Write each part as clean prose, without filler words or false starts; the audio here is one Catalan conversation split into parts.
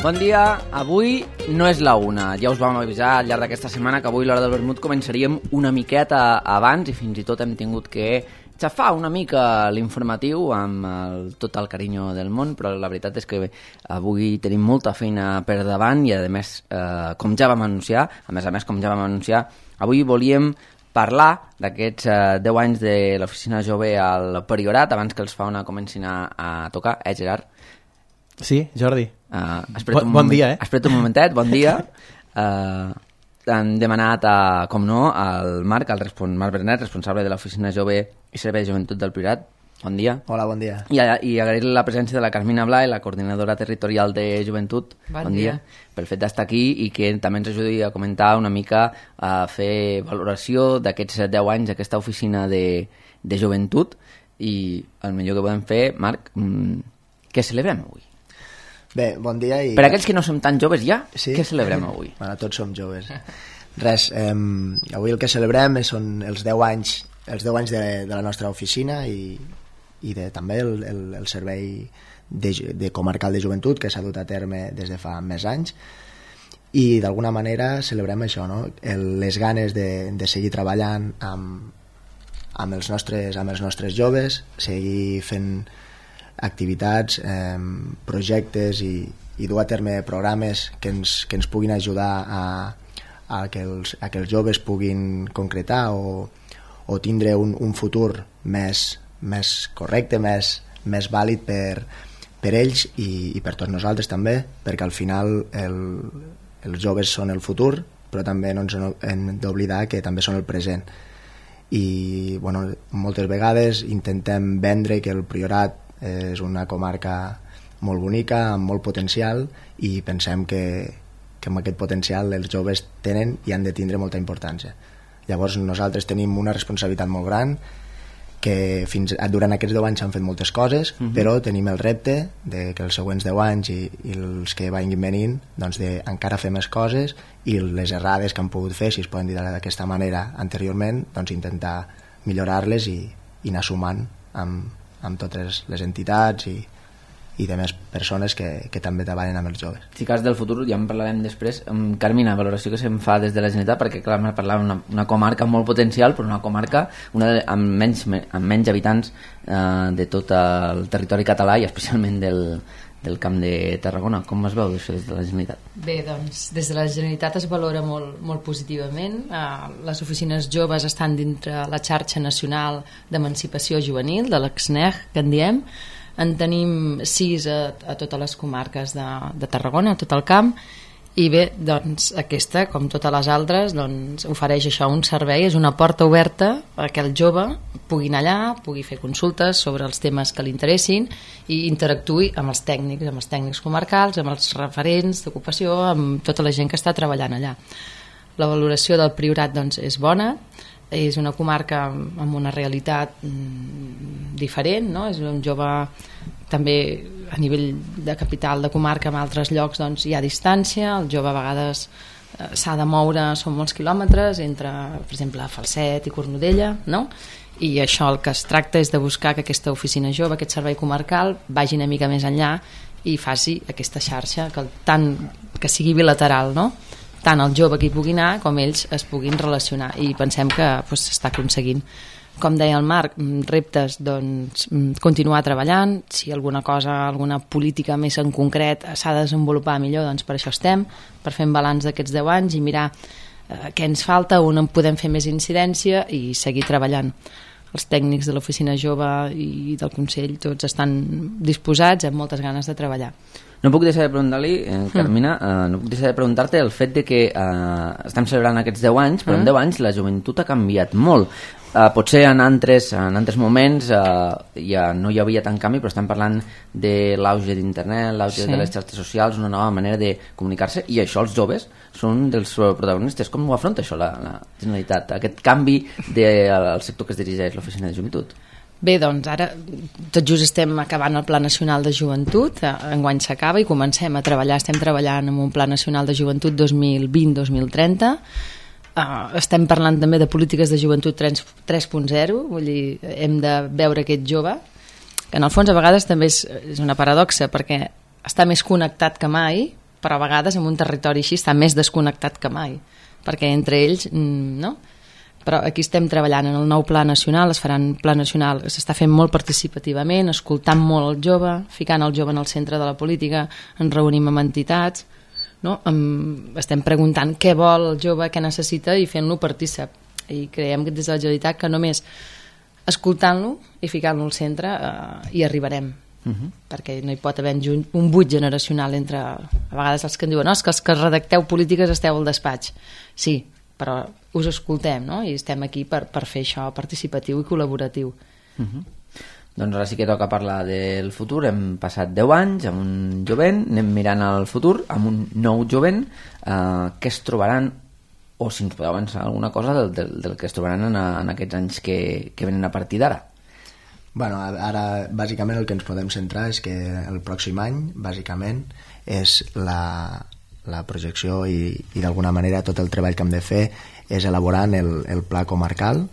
Bon dia, avui no és la una. Ja us vam avisar al llarg d'aquesta setmana que avui l'hora del vermut començaríem una miqueta abans i fins i tot hem tingut que xafar una mica l'informatiu amb tot el carinyo del món, però la veritat és que avui tenim molta feina per davant i a més, com ja vam anunciar, avui volíem parlar d'aquests 10 anys de l'Oficina Jove al Priorat abans que els Fauna comencin a tocar, Gerard? Sí, Jordi. Bon dia, Espera't un momentet, bon dia. Han demanat, com no, al Marc Bernet, responsable de l'Oficina Jove i Servei de Joventut del Priorat. Bon dia. Hola, bon dia. I agrair la presència de la Carmina Blai, la coordinadora territorial de Joventut. Bon dia. Pel fet d'estar aquí i que també ens ajudi a comentar una mica, a fer valoració d'aquests 10 anys d'aquesta oficina de joventut i el millor que podem fer, Marc, què celebrem avui? Bé, bon dia. Per aquells que no som tan joves ja, sí? Què celebrem avui? Bueno, tots som joves. Res, avui el que celebrem són els 10 anys de la nostra oficina i també el servei de comarcal de joventut que s'ha dut a terme des de fa més anys i d'alguna manera celebrem això, no? Les ganes de seguir treballant amb els nostres joves, seguir fent activitats, projectes i dur a terme programes que ens puguin ajudar a que els joves puguin concretar o tindre un futur més correcte, més vàlid per ells i per tots nosaltres també, perquè al final els joves són el futur, però també no ens hem d'oblidar que també són el present. I bueno, moltes vegades intentem vendre que el Priorat és una comarca molt bonica, amb molt potencial i pensem que amb aquest potencial els joves tenen i han de tindre molta importància. Llavors nosaltres tenim una responsabilitat molt gran que durant aquests 10 anys s'han fet moltes coses, però tenim el repte de que els següents 10 anys i els que vagin venint doncs encara fer més coses i les errades que han pogut fer, si es poden dir d'aquesta manera anteriorment, doncs intentar millorar-les i anar sumant amb totes les entitats i demés persones que també treballen amb els joves. Si cas del futur ja en parlarem després. Carmina, valoració que se'n fa des de la Generalitat, perquè clar, parlàvem d'una comarca amb molt potencial, però una comarca amb menys habitants de tot el territori català i especialment del Camp de Tarragona. Com es veu això des de la Generalitat? Bé, doncs des de la Generalitat es valora molt positivament. Les oficines joves estan dintre la xarxa nacional d'emancipació juvenil, de l'EXNEG, que en diem. En tenim 6 a totes les comarques de Tarragona, a tot el camp, i bé, doncs aquesta, com totes les altres, doncs ofereix això, un servei, és una porta oberta perquè el jove pugui anar allà, pugui fer consultes sobre els temes que li interessin i interactuï amb els tècnics comarcals, amb els referents d'ocupació, amb tota la gent que està treballant allà. La valoració del Priorat doncs, és bona, és una comarca amb una realitat diferent, no? És un jove també a nivell de capital de comarca en altres llocs doncs, hi ha distància, el jove a vegades s'ha de moure, són molts quilòmetres entre, per exemple, Falset i Cornudella, no? I això el que es tracta és de buscar que aquesta oficina jove, aquest servei comarcal vagi una mica més enllà i faci aquesta xarxa que sigui bilateral, no? Tant el jove que hi pugui anar com ells es puguin relacionar i pensem que s'està aconseguint. Com deia el Marc, reptes, doncs, continuar treballant, si alguna política més en concret s'ha de desenvolupar millor, doncs per això estem, per fer un balanç d'aquests 10 anys i mirar què ens falta, on en podem fer més incidència i seguir treballant. Els tècnics de l'Oficina Jove i del Consell tots estan disposats amb moltes ganes de treballar. No puc deixar de preguntar-li, Carmina, no puc deixar de preguntar-te el fet de que estem celebrant aquests 10 anys, però en 10 anys la joventut ha canviat molt. Potser en altres moments ja no hi havia tant canvi, però estem parlant de l'auge d'internet, l'auge de les xarxes socials, una nova manera de comunicar-se, i això els joves són dels protagonistes. Com ho afronta això la Generalitat, aquest canvi del sector que es dirigeix l'Oficina de Joventut? Bé, doncs ara tot just estem acabant el Pla Nacional de Joventut, enguany s'acaba i comencem a treballar, estem treballant en un Pla Nacional de Joventut 2020-2030, estem parlant també de polítiques de joventut 3.0, vull dir, hem de veure aquest jove, que en el fons a vegades també és una paradoxa, perquè està més connectat que mai, però a vegades en un territori així està més desconnectat que mai, perquè entre ells, no? Però aquí estem treballant en el nou pla nacional, es farà un pla nacional que s'està fent molt participativament, escoltant molt el jove, ficant el jove en el centre de la política, ens reunim amb entitats, no? Estem preguntant què vol el jove, què necessita i fent-lo partícip. I creiem que des de la Generalitat que només escoltant-lo i ficant-lo al centre hi arribarem. Perquè no hi pot haver un buit generacional entre, a vegades els que em diuen no, és que els que redacteu polítiques esteu al despatx. Sí, però us escoltem, no? I estem aquí per fer això participatiu i col·laboratiu. Doncs ara sí que toca parlar del futur. Hem passat 10 anys amb un jovent, anem mirant al futur amb un nou jovent. Què es trobaran, o si ens podeu avançar alguna cosa del que es trobaran en aquests anys que venen a partir d'ara? Bueno, ara bàsicament el que ens podem centrar és que el pròxim any bàsicament és la projecció i d'alguna manera tot el treball que hem de fer és elaborant el pla comarcal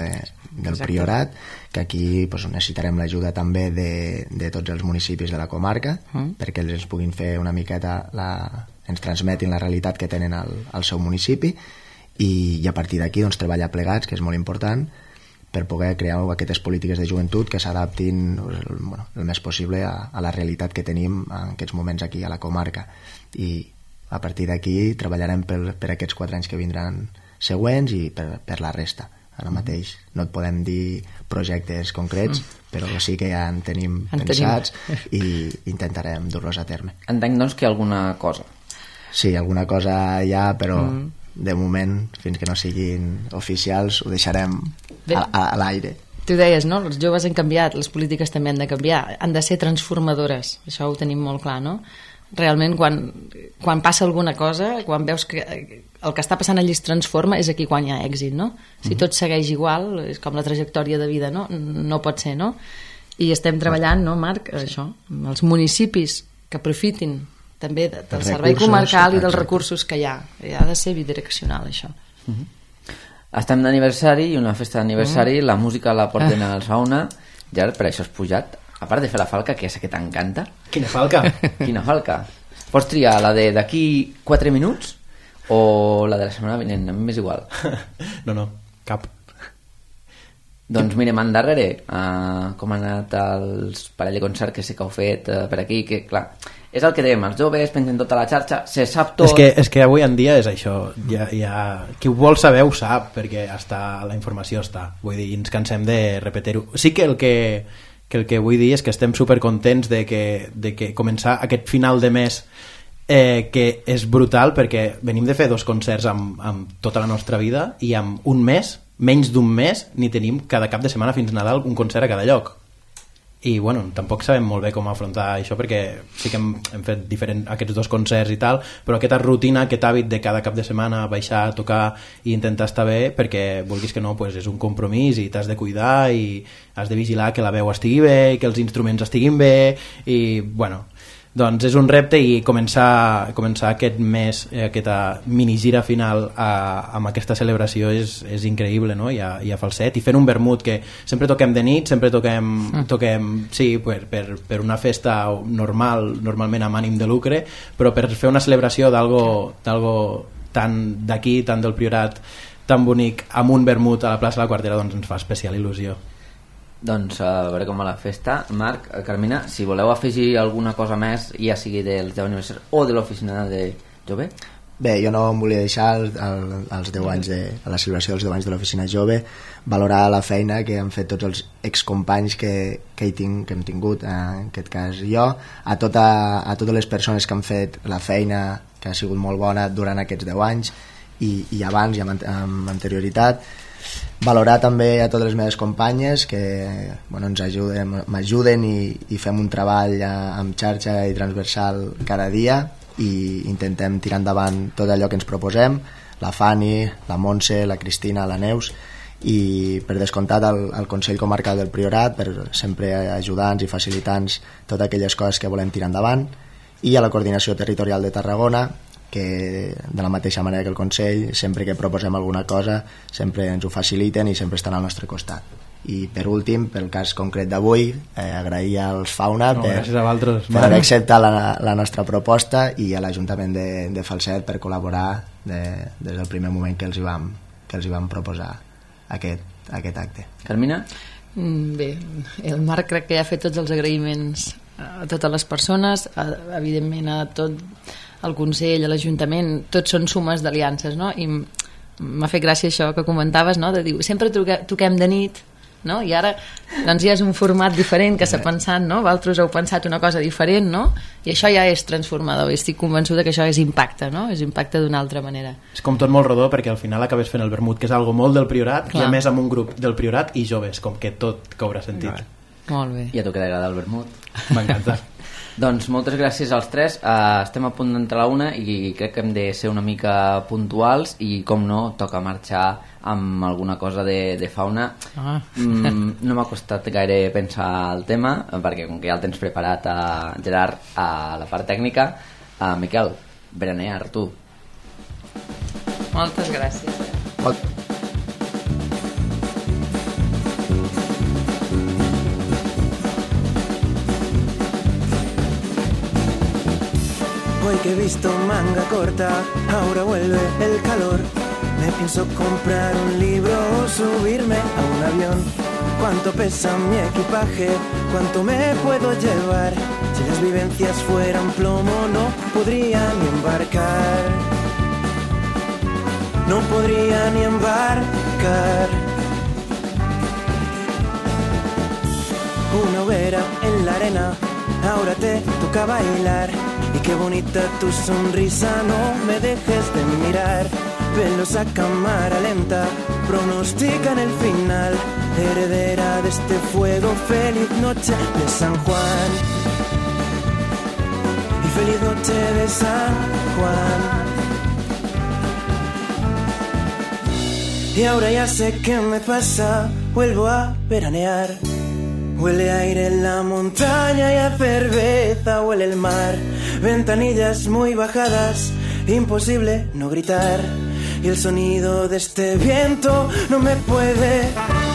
del Priorat, que aquí pues, necessitarem l'ajuda també de tots els municipis de la comarca perquè ells ens puguin fer una miqueta ens transmetin la realitat que tenen al seu municipi i a partir d'aquí doncs, treballar plegats, que és molt important, per poder crear aquestes polítiques de joventut que s'adaptin el més possible a la realitat que tenim en aquests moments aquí a la comarca. I a partir d'aquí treballarem per aquests 4 anys que vindran següents i per la resta. Ara mateix no et podem dir projectes concrets, però sí que ja en tenim pensats i intentarem dur-los a terme. Entenc, doncs, que alguna cosa. Sí, alguna cosa ja, però de moment, fins que no siguin oficials, ho deixarem a l'aire. Tu deies, no? Els joves han canviat, les polítiques també han de canviar, han de ser transformadores, això ho tenim molt clar, no? Realment, quan passa alguna cosa, quan veus que el que està passant allí es transforma, és aquí quan hi ha èxit, no? Si tot segueix igual, és com la trajectòria de vida, no? No pot ser, no? I estem treballant, no, Marc, això, amb els municipis que aprofitin també del servei comarcal i dels recursos que hi ha. Ha de ser bidireccional, això. Estem d'aniversari i una festa d'aniversari, la música la porten al sauna, ja per això has pujat. A part de fer la falca, que és que t'encanta. Quina falca? Quina falca? Pots triar la de d'aquí 4 minuts o la de la setmana vinent, a mi m'és igual. No, cap. Doncs mirem endarrere com han anat els parell de concert que sé que heu fet per aquí, que clar, és el que dèiem, els joves pengen tota la xarxa, se sap tot. És que avui en dia és això, qui ho vol saber ho sap, perquè la informació està, vull dir, ens cansem de repetir-ho. Sí que el que vull dir és que estem supercontents de que començar aquest final de mes que és brutal, perquè venim de fer 2 concerts amb tota la nostra vida i amb un mes, menys d'un mes, ni tenim cada cap de setmana fins Nadal un concert a cada lloc. I bueno, tampoc sabem molt bé com afrontar això, perquè sí que hem fet aquests 2 concerts i tal, però aquesta rutina, aquest hàbit de cada cap de setmana baixar a tocar i intentar estar bé, perquè vulguis que no, pues és un compromís i t'has de cuidar i has de vigilar que la veu estigui bé i que els instruments estiguin bé i bueno, doncs és un repte i començar aquest mes, aquesta minigira final amb aquesta celebració és increïble, no? I a falset, i fent un vermut que sempre toquem de nit, sempre toquem sí, per una festa normal, normalment amb ànim de lucre, però per fer una celebració d'algo tan d'aquí, tan del Priorat, tan bonic, amb un vermut a la plaça de la Quartera, doncs ens fa especial il·lusió. Doncs a veure com va la festa. Marc, Carmina, si voleu afegir alguna cosa més, ja sigui dels 10 aniversari o de l'oficina de jove. Bé, jo no em volia deixar els 10 anys a la celebració dels 10 anys de l'oficina jove, valorar la feina que han fet tots els excompanys que hem tingut, en aquest cas jo, a totes les persones que han fet la feina, que ha sigut molt bona durant aquests 10 anys i abans i amb anterioritat. Valorar també a totes les meves companyes que m'ajuden i fem un treball amb xarxa i transversal cada dia i intentem tirar endavant tot allò que ens proposem, la Fanny, la Montse, la Cristina, la Neus i per descomptat el Consell Comarcal del Priorat per sempre ajudar-nos i facilitar-nos totes aquelles coses que volem tirar endavant i a la Coordinació Territorial de Tarragona que de la mateixa manera que el Consell, sempre que proposem alguna cosa sempre ens ho faciliten i sempre estan al nostre costat I per últim, pel cas concret d'avui, agrair als Fauna gràcies a vosaltres, per haver acceptat la nostra proposta i a l'Ajuntament de Falset per col·laborar des del primer moment que els hi vam proposar aquest acte. Carmina? Bé, el Marc crec que ja ha fet tots els agraïments a totes les persones, evidentment a tot el Consell, a l'Ajuntament, tots són sumes d'aliances, no? I m'ha fet gràcia això que comentaves, no? De dir, sempre toquem de nit, no? I ara doncs ja és un format diferent que s'ha pensat, no? Vosaltres heu pensat una cosa diferent, no? I això ja és transformador i estic convençuda que això és impacte, no? És impacte d'una altra manera. És com tot molt rodó perquè al final acabes fent el vermut, que és algo molt del Priorat, i a més amb un grup del Priorat i joves, com que tot cobra sentit. Molt bé. I a tu que t'agrada el vermut? M'encanta. Doncs moltes gràcies als tres. Estem a punt d'entrar a la una i crec que hem de ser una mica puntuals i, com no, toca marxar amb alguna cosa de fauna. No m'ha costat gaire pensar el tema perquè com que ja el tens preparat, Gerard, a la part tècnica. Miquel, veranear, tu. Moltes gràcies. Hoy que he visto manga corta, ahora vuelve el calor. Me pienso comprar un libro o subirme a un avión. ¿Cuánto pesa mi equipaje? ¿Cuánto me puedo llevar? Si las vivencias fueran plomo no podría ni embarcar. No podría ni embarcar. Una hoguera en la arena, ahora te toca bailar. Y qué bonita tu sonrisa, no me dejes de mirar. Velos a cámara lenta, pronostican el final. Heredera de este fuego, feliz noche de San Juan. Y feliz noche de San Juan. Y ahora ya sé qué me pasa, vuelvo a veranear. Huele aire en la montaña y a cerveza huele el mar. Ventanillas muy bajadas, imposible no gritar. Y el sonido de este viento no me puede.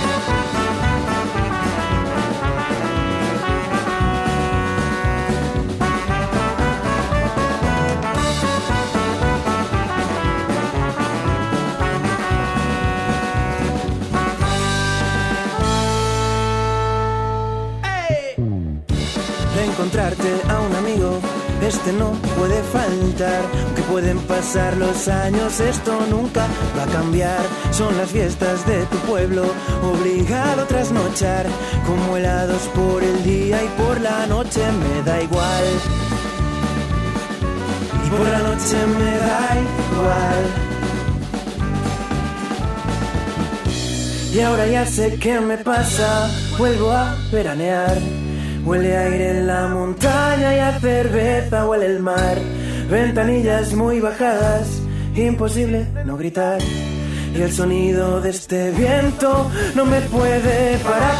Reencontrarte a un amigo, este no puede faltar. Aunque pueden pasar los años, esto nunca va a cambiar. Son las fiestas de tu pueblo, obligado a trasnochar. Como helados por el día y por la noche me da igual. Y por la noche me da igual. Y ahora ya sé qué me pasa, vuelvo a veranear. Huele aire en la montaña y a cerveza huele el mar. Ventanillas muy bajadas, imposible no gritar. Y el sonido de este viento no me puede parar.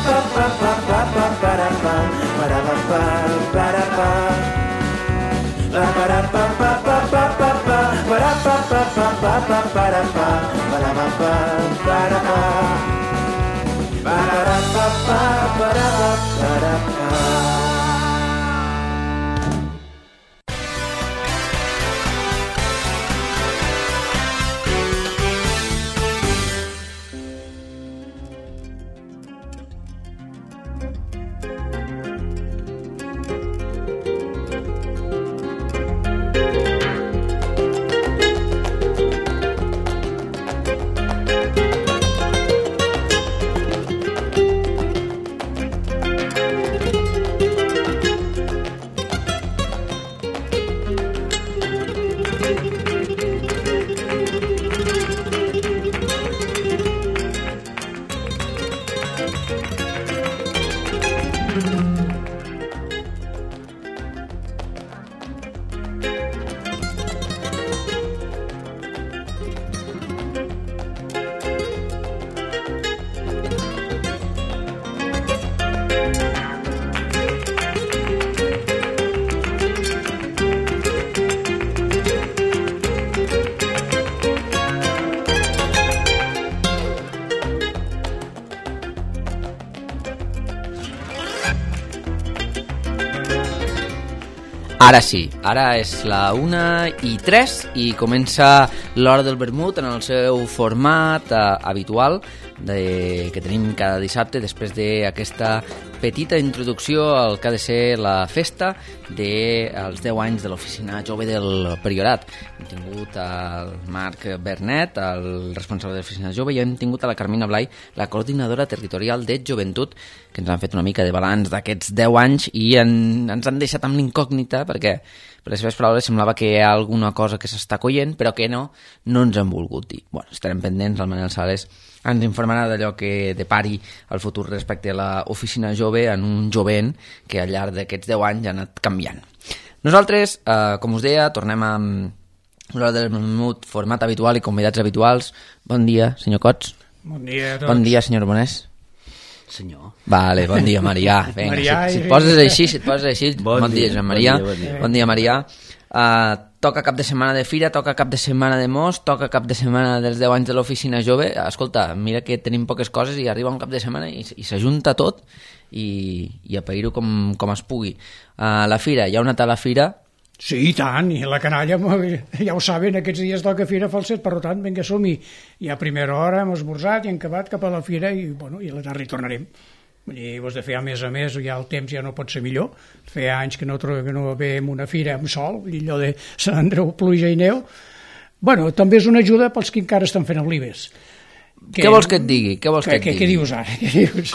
Ara sí, ara és la 1:03 i comença l'hora del vermut en el seu format habitual que tenim cada dissabte després d'aquesta petita introducció al que ha de ser la festa dels 10 anys de l'Oficina Jove del Priorat. Hem tingut el Marc Bernet, el responsable de l'Oficina Jove, i hem tingut a la Carmina Blai, la coordinadora territorial de Joventut, que ens han fet una mica de balanç d'aquests 10 anys i ens han deixat amb l'incògnita perquè, per les seves paraules, semblava que hi ha alguna cosa que s'està coient, però que no ens han volgut dir. Bueno, estarem pendents, el Manel Sales ens informarà d'allò que depari el futur respecte a l'Oficina Jove en un jovent que al llarg d'aquests 10 anys ha anat canviant. Nosaltres, com us deia, tornem amb l'hora del vermut, format habitual i convidats habituals. Bon dia, senyor Cots. Bon dia a tots. Bon dia, senyor Bonés. Senyor. Vale, bon dia, Marià. Vinga, Marià, si et poses així, bon dia, Joan Marià. Bon dia, Marià. Toca cap de setmana de fira, toca cap de setmana de mos, toca cap de setmana dels 10 anys de l'Oficina Jove. Escolta, mira que tenim poques coses i arriba un cap de setmana i s'ajunta tot i a pair-ho com es pugui. La fira, hi ha anat a la fira? Sí, i tant, i la canalla, ja ho saben, aquests dies toca fira falset, per tant, vinga, som-hi. I a primera hora hem esmorzat i hem acabat cap a la fira i, bueno, i a la tarda hi tornarem. I vos de fer a més, ja el temps ja no pot ser millor. Feia anys que no veiem una fira amb sol, allò de Sant Andreu, pluja i neu. Bueno, també és una ajuda pels que encara estan fent olives. Què vols que et digui? Què dius ara? Què dius?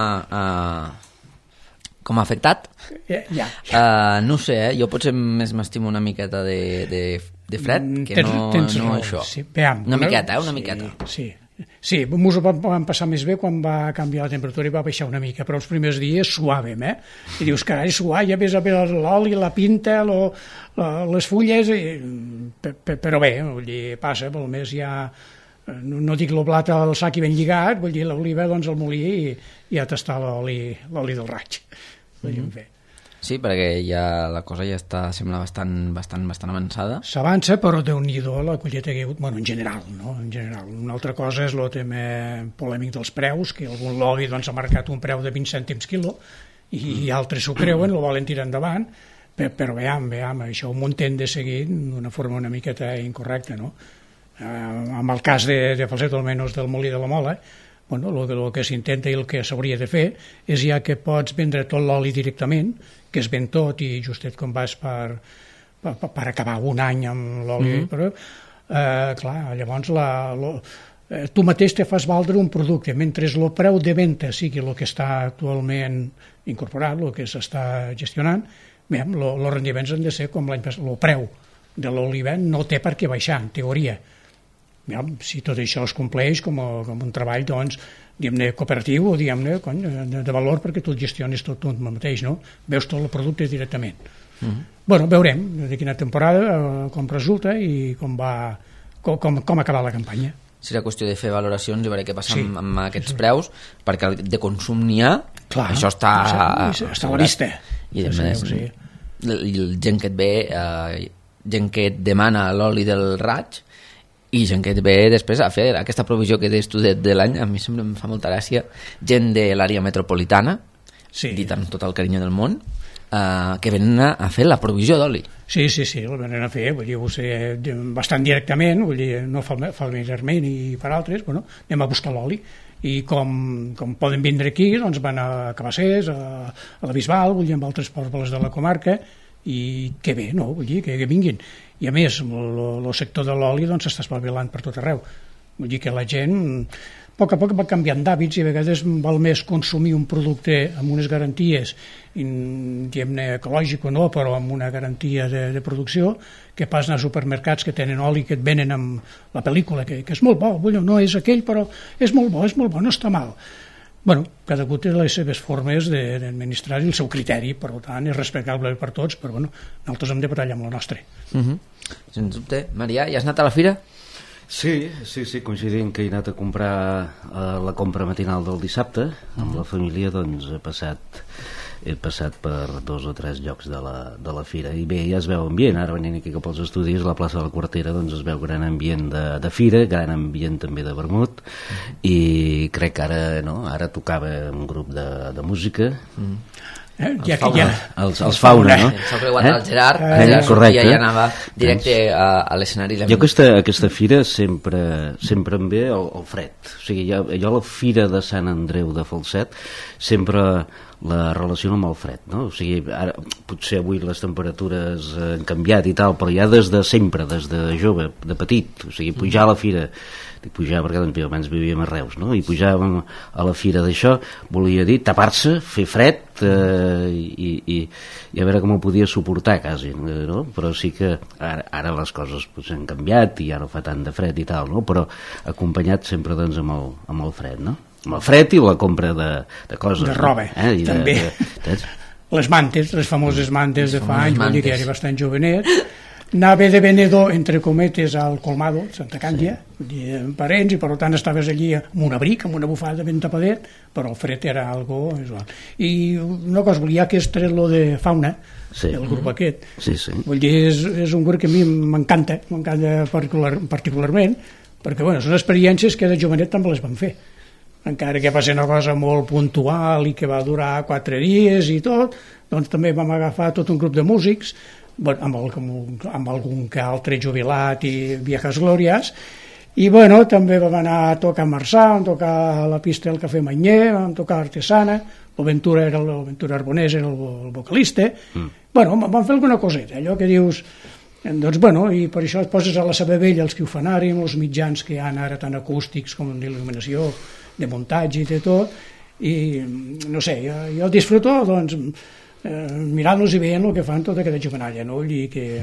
Com a afectat? Ja. No sé, jo potser més m'estimo una miqueta de fred que no això. Sí, veam, una miqueta. Sí, ens ho vam passar més bé quan va canviar la temperatura i va baixar una mica, però els primers dies suàvem, I dius, carai, suar, ja ves a veure l'oli, la pinta, les fulles, però bé, vull dir, passa, pel més ja... No dic el blat al sac i ben lligat, vull dir, l'oliva, doncs, al molí i a tastar l'oli del raig. Sí, perquè ja la cosa ja sembla bastant avançada. S'avança, però Déu-n'hi-do la collita que hi ha hagut, bueno, en general, no? En general. Una altra cosa és el tema polèmic dels preus, que algun lobby doncs, ha marcat un preu de 20 cèntims quilo i altres s'ho creuen, lo volen tirar endavant, però veam, això ho muntem de seguir d'una forma una miqueta incorrecta, no? En el cas de Falset, almenys del Molí de la Mola, bueno, el que s'intenta i el que s'hauria de fer és ja que pots vendre tot l'oli directament, que es ven tot i justet com vas per acabar un any amb l'oli, però clar, llavors tu mateix te fas valdre un producte, mentre el preu de venda sigui el que està actualment incorporat, el que s'està gestionant, els rendiments han de ser com l'any passat, el preu de l'oliva no té per què baixar, en teoria. Si tot això es compleix com un treball, doncs, diguem-ne, cooperatiu o, diguem-ne, de valor perquè tu gestiones tot tu mateix, no? Veus tot el producte directament. Bueno, veurem de quina temporada, com resulta i com acabar la campanya. Serà qüestió de fer valoracions i veure què passa amb aquests preus, perquè de consum n'hi ha, això està a la vista. I gent que et ve, gent que et demana l'oli del raig, i gent que ve després a fer aquesta provisió que deies tu de l'any, a mi sempre em fa molta gràcia, gent de l'àrea metropolitana, dit amb tot el carinyo del món, que venen a fer la provisió d'oli. Sí, el venen a fer, vull dir, bastant directament, vull dir, no familiarment i per altres, bueno, anem a buscar l'oli, i com poden vindre aquí, doncs van a Cabassers, a la Bisbal, vull dir, amb altres pobles de la comarca, i que bé, no? Vull dir, que vinguin. I a més, el sector de l'oli doncs s'està espavilant per tot arreu. Vull dir que la gent a poc va canviant d'hàbits i a vegades val més consumir un producte amb unes garanties, diguem-ne ecològic o no, però amb una garantia de producció, que pas anar a supermercats que tenen oli que et venen amb la pel·lícula, que és molt bo, no és aquell, però és molt bo, no està mal. Bueno, cadascú té les seves formes d'administrar i el seu criteri, per tant, és respectable per tots, però bueno, nosaltres hem de batallar amb la nostra. Sens dubte. Marià, ja has anat a la fira? Sí, coincidint que he anat a comprar la compra matinal del dissabte, amb la família, doncs he passat per 2 o 3 llocs de la fira i bé, ja es veu ambient, ara venint aquí cap als estudis a la plaça de la Quartera doncs es veu gran ambient de fira, gran ambient també de vermut i crec que ara tocava un grup de música Ja que ja... Els fauna, no? S'ha creuat el Gerard, correcte. i ja anava directe a l'escenari. Jo aquesta fira sempre em ve el fred. O sigui, jo la fira de Sant Andreu de Falset sempre la relaciono amb el fred, no? O sigui, ara, potser avui les temperatures han canviat i tal, però ja des de sempre, des de jove, de petit, o sigui, pujar a la fira, dic pujar perquè abans vivíem a Reus, no? I pujàvem a la fira d'això, volia dir tapar-se, fer fred i a veure com ho podia suportar quasi, no? Però sí que ara les coses potser han canviat i ja no fa tant de fred i tal, no? Però acompanyat sempre doncs amb el fred, no? Amb el fred i la compra de coses. De roba, també. Les mantes, les famoses mantes de fa anys, vull dir que era bastant jovenet. Anava de venedor, entre cometes, al Colmado, Santa Càndia, amb parents, i per tant estaves allí amb un abric, amb una bufada ben tapadet, però el fred era algo usual. I una cosa, volia que és lo de fauna, el grup aquest. Sí. Vull dir, és un grup que a mi m'encanta particularment, perquè bueno, són experiències que de jovenet també les vam fer. Encara que va ser una cosa molt puntual i que va durar 4 dies i tot, doncs també vam agafar tot un grup de músics, amb algun que altre jubilat i viejas glòries, i bueno, també vam anar a tocar a Marçà, vam tocar a la pista del Cafè Manyer, vam tocar a Artesana, l'Aventura Arbonès era el vocalista, bueno, vam fer alguna coseta, allò que dius, doncs bueno, i per això et poses a la seva vella els que ho fan ara, els mitjans que hi ha ara tan acústics com d'il·luminació, de muntatge i de tot, i no sé, jo disfruto doncs mirant-los i veient el que fan tota aquesta jovenalla, no? I que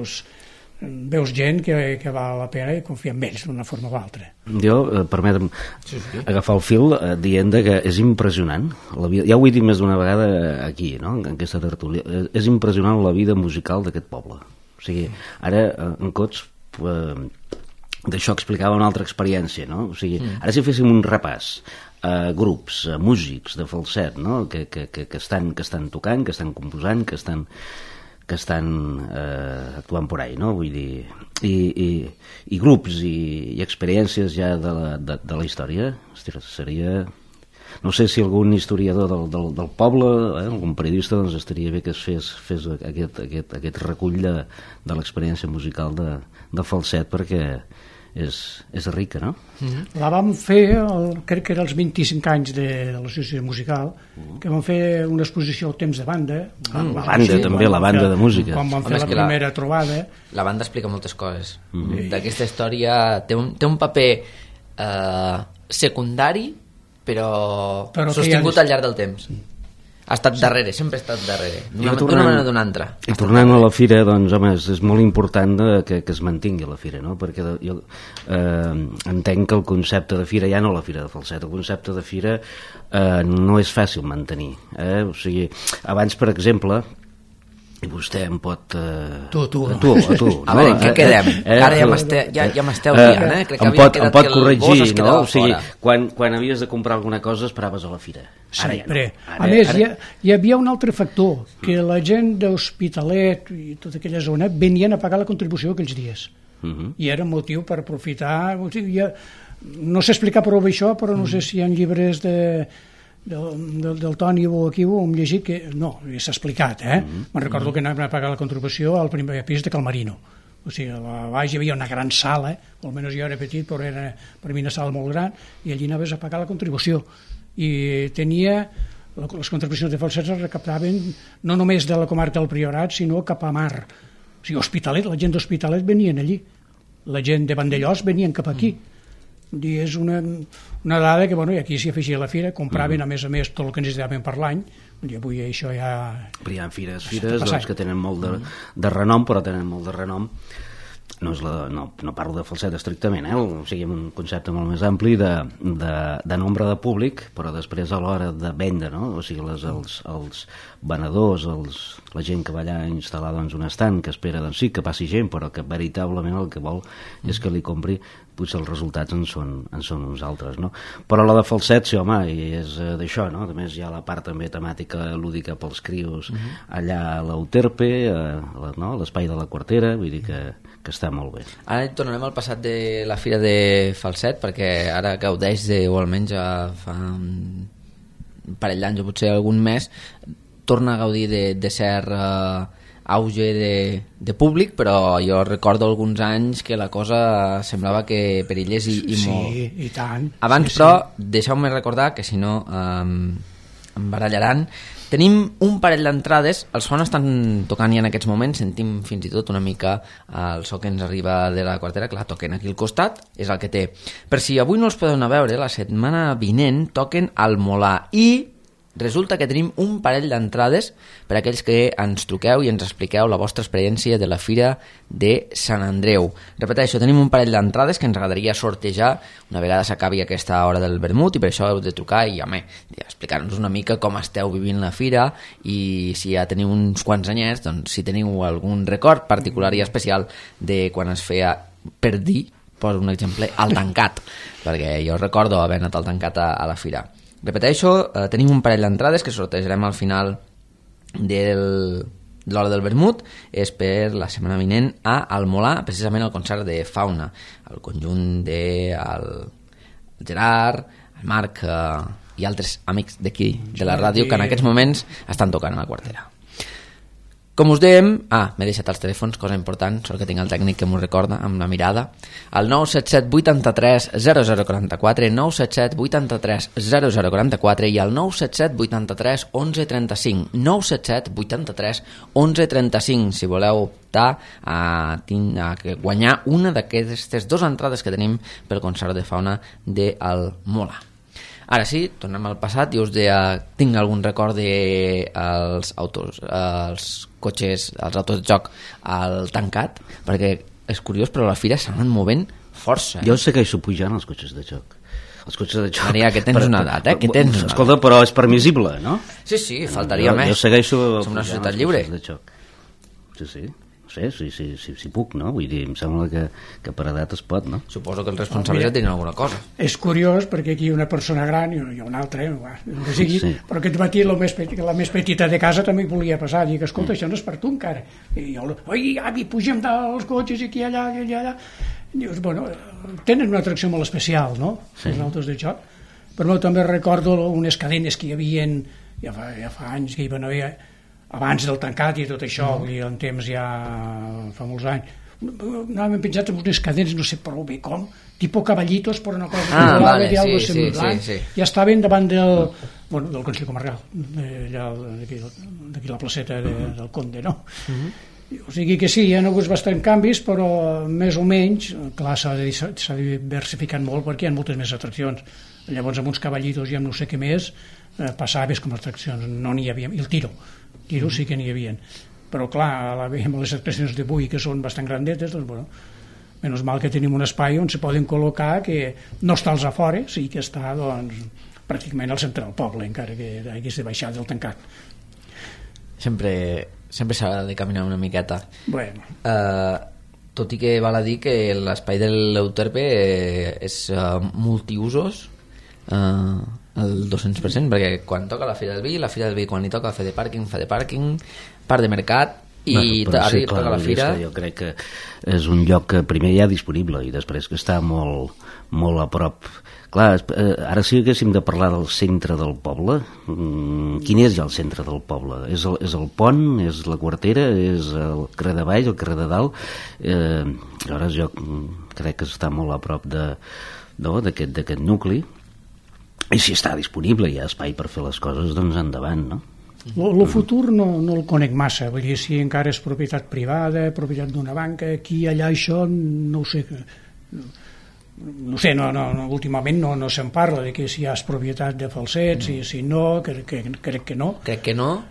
veus gent que val la pena i confia en ells d'una forma o altra. Jo, permetem agafar el fil dient que és impressionant la vida, ja ho he dit més d'una vegada aquí, no? En aquesta tertúlia, és impressionant la vida musical d'aquest poble. O sigui, ara en Cots d'això explicava una altra experiència, no? O sigui, ara si féssim un repàs a grups, a músics de Falset, no? que estan tocant, que estan composant, que estan actuant por ahí, no? Vull dir, i grups i experiències ja de la història, hòstia, seria... No sé si algun historiador del poble, algun periodista, doncs estaria bé que es fes aquest recull de l'experiència musical de Falset, perquè és rica, no? La vam fer, crec que era els 25 anys de l'associació musical, que vam fer una exposició al temps de banda. La banda, també, la banda de música. Quan vam fer la primera trobada. La banda explica moltes coses. D'aquesta història té un paper secundari, però sostingut al llarg del temps. Ha estat darrere, sempre ha estat darrere, d'una manera o d'una altra. I tornant a la fira, doncs, home, és molt important que es mantingui la fira, no? Perquè jo entenc que el concepte de fira, ja no la fira de Falset, el concepte de fira no és fàcil mantenir. O sigui, abans, per exemple, i vostè em pot... Tu. A veure, què quedem? Ara ja m'esteu liant, eh? Crec que em pot corregir, no? O sigui, quan havies de comprar alguna cosa esperaves a la fira. Ara ja no. A més, hi havia un altre factor, que la gent d'Hospitalet i tota aquella zona venien a pagar la contribució aquells dies. I era motiu per aprofitar... No sé explicar prou això, però no sé si hi ha llibres del Toni o aquí ho hem llegit que no, s'ha explicat, me'n recordo que anàvem a pagar la contribució al primer pis de Calmarino, o sigui, a baix hi havia una gran sala, almenys jo era petit però era per mi una sala molt gran, i allí anaves a pagar la contribució i tenia les contribucions de Falset es recaptaven no només de la comarca del Priorat sinó cap a mar, o sigui, Hospitalet, la gent d'Hospitalet venien allí, la gent de Vandellós venien cap aquí. És una dada que, bueno, i aquí s'hi afegia la fira, compraven a més tot el que necessitaven per l'any, i avui això ja... Però hi ha fires doncs, que tenen molt de renom, però tenen molt de renom. No parlo de Falset estrictament, o sigui, un concepte molt més ampli de nombre de públic, però després a l'hora de vendre, no? O sigui, els venedors, la gent que va allà a instal·lar doncs, un estand, que espera doncs, sí que passi gent, però que veritablement el que vol és que li compri, potser els resultats en són uns altres, no? Però la de Falset, sí, home, i és d'això, no? A més hi ha la part també temàtica lúdica pels crios, allà a l'Euterpe, l'espai de la Quartera, vull dir que està molt bé. Ara tornarem al passat de la fira de Falset, perquè ara gaudeix o almenys ja fa un parell d'anys o potser algun mes, torna a gaudir de cert auge de públic, però jo recordo alguns anys que la cosa semblava que perillés i molt. Sí, i tant. Abans, però, deixeu-me recordar que si no em barallaran. Tenim un parell d'entrades, els Fauna estan tocant ja en aquests moments, sentim fins i tot una mica el so que ens arriba de la quartera, clar, toquen aquí al costat, és el que té. Per si avui no els podeu anar a veure, la setmana vinent toquen al Molar i resulta que tenim un parell d'entrades per a aquells que ens truqueu i ens expliqueu la vostra experiència de la Fira de Sant Andreu. Repeteixo, tenim un parell d'entrades que ens agradaria sortejar una vegada s'acabi aquesta hora del vermut i per això heu de trucar i, home, explicar-nos una mica com esteu vivint la Fira i si ja teniu uns quants anyets, doncs si teniu algun record particular i especial de quan es feia, per dir, per un exemple, al tancat, perquè jo recordo haver anat al tancat a la Fira. Repeteixo, tenim un parell d'entrades que sortejarem al final de l'hora del vermut, és per la setmana vinent a Almolà, precisament al concert de Fauna, el conjunt de el Gerard, el Marc i altres amics d'aquí de la ràdio que en aquests moments estan tocant a la quartera. Com us dèiem, m'he deixat els telèfons, cosa important, sort que tinc el tècnic que m'ho recorda amb la mirada, el 977 83 0044, 977 83 0044 i el 977 83 11 35, 977 83 11 35, si voleu optar a guanyar una d'aquestes dues entrades que tenim pel concert de Fauna del Mola. Ara sí, tornem al passat i us deia, tinc algun record dels autos, els cotxes, els autos de joc al tancat, perquè és curiós, però a la Fira s'han movent força. Jo segueixo pujant els cotxes de joc. Els cotxes de joc... Maria, que tens una edat, que tens una edat. Escolta, però és permissible, no? Sí, faltaria més. Jo segueixo som una societat els lliure. De joc. Sí. No sé, si puc, no? Vull dir, em sembla que per edat es pot, no? Suposo que els responsables ja tenen alguna cosa. És curiós, perquè aquí hi ha una persona gran i una altra, que sigui, sí. Però aquest matí la més petita de casa també volia passar, i que escolta, això no és per tu encara. I jo, oi, avi, pugem dels cotxes aquí allà, Dius, bueno, tenen una atracció molt especial, no? Sí. Els autos de joc. Però també recordo unes cadenes que hi havia ja fa anys que hi van haver abans del tancat i tot això, vull dir, en temps ja fa molts anys, anàvem pensats en unes cadenes, no sé prou bé com, tipus cavallitos, per una cosa sí. Ja estaven davant del Consell Comarcal, d'aquí la placeta del Conde, no? O sigui que sí, hi ha hagut bastants canvis, però més o menys, clar, s'ha diversificat molt perquè hi ha moltes més atraccions. Llavors amb uns cavallitos i amb no sé què més passaves com a atraccions, no n'hi havia, i el tiro sí que n'hi havia, però clar, amb les atraccions d'avui que són bastant grandetes, doncs bueno, menys mal que tenim un espai on se poden col·locar que no està als afores, sí que està doncs pràcticament al centre del poble, encara que hagués de baixar del tancat. Sempre s'ha de caminar una miqueta. Bueno. Tot i que val a dir que l'espai de l'Euterpe és multiusos, el 200%, perquè quan toca la Fira del Vi quan li toca fa de pàrquing, part de mercat i sí, toca la Fira. Jo crec que és un lloc que primer hi ha disponible i després que està molt, molt a prop. Clar, ara sí que haguéssim de parlar del centre del poble. Quin és ja el centre del poble? És el pont? És la quartera? És el carrer de baix? El carrer de dalt? Aleshores jo crec que està molt a prop d'aquest nucli. I si està disponible i hi ha espai per fer les coses, doncs endavant, no? El futur no el conec massa, vull dir, si encara és propietat privada, propietat d'una banca, aquí, allà, això, no ho sé. No sé, últimament no se'n parla de que si hi ha propietat de falsets, i si no, crec que no. Crec que no,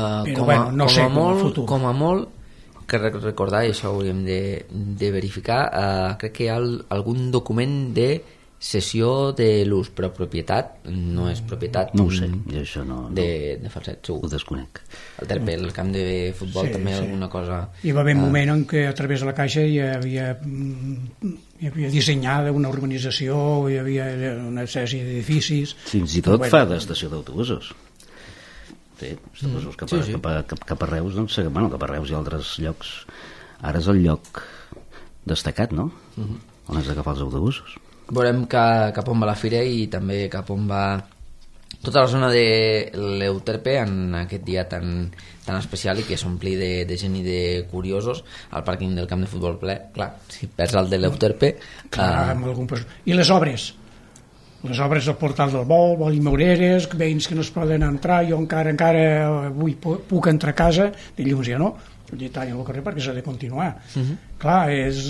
com a molt, que recordar, i això ho hauríem de verificar, crec que hi ha algun document de cessió de l'ús, però propietat no és propietat. No ho sé, i això no de falset, ho desconec. El camp de futbol també alguna cosa. Hi va haver un moment en què a través de la Caixa hi havia dissenyada una urbanització, hi havia una sèrie d'edificis. Fins i tot fa d'estació d'autobusos. Sí, autobusos cap a Reus, doncs, bueno, cap a Reus i altres llocs. Ara és el lloc destacat, no? On has d'agafar els autobusos. Veurem cap on va la Fira i també cap on va tota la zona de l'Euterpe en aquest dia tan especial i que s'ompli de gent i de curiosos al pàrquing del camp de futbol ple. Clar, si perds el de l'Euterpe... I les obres del portal del Bou i Moureres, veïns que no es poden entrar, jo encara avui puc entrar a casa, dilluns ja no, tallen el carrer perquè s'ha de continuar. Clar,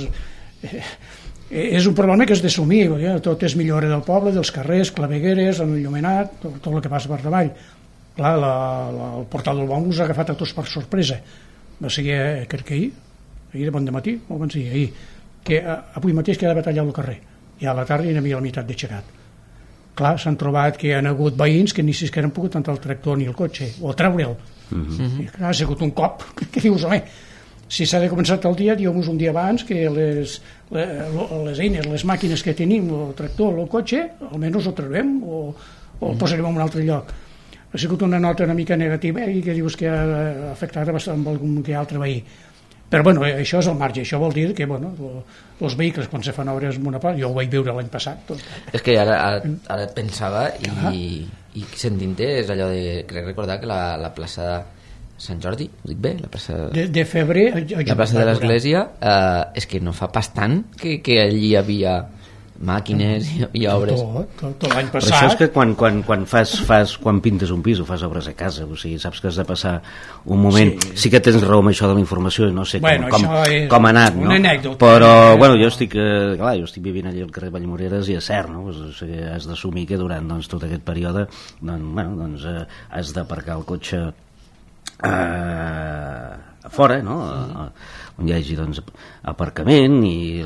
és un problema que és d'assumir, tot és millora del poble, dels carrers, clavegueres, enllumenat, tot el que passa per davall. Clar, el portal del Bou us ha agafat a tots per sorpresa. Va ser crec que ahir de bon dematí, o abans ahir, que avui mateix quedava tallat el carrer, i a la tarda hi havia la meitat d'aixecat. Clar, s'han trobat que hi ha hagut veïns que ni siquiera han pogut entrar el tractor ni el cotxe, o treure'l. I clar, ha sigut un cop que dius, home, si s'ha de començar el dia, diu-nos un dia abans que les eines, les màquines que tenim, el tractor, el cotxe, almenys ho traurem o el posarem en un altre lloc. Ha sigut una nota una mica negativa i que dius que ha afectat bastant amb algun que altre veí. Però bueno, això és el marge, això vol dir que els vehicles quan se fan obres en una part, jo ho vaig viure l'any passat. És que ara pensava i sentint-te és allò de, crec recordar que la plaça de Sant Jordi, ho dic bé? La plaça de febrer, la plaça de l'Església, és que no fa pas tant que allí hi havia màquines i obres. Tot l'any passat. Però això és que quan pintes un pis o fas obres a casa, o sigui, saps que has de passar un moment. Sí que tens raó amb això de la informació, no sé com ha anat, no? Però, bueno, jo estic vivint allà al carrer Vallmoreres i és cert, no? O sigui, has d'assumir que durant tot aquest període has d'aparcar el cotxe a fora, no? On hi hagi aparcament i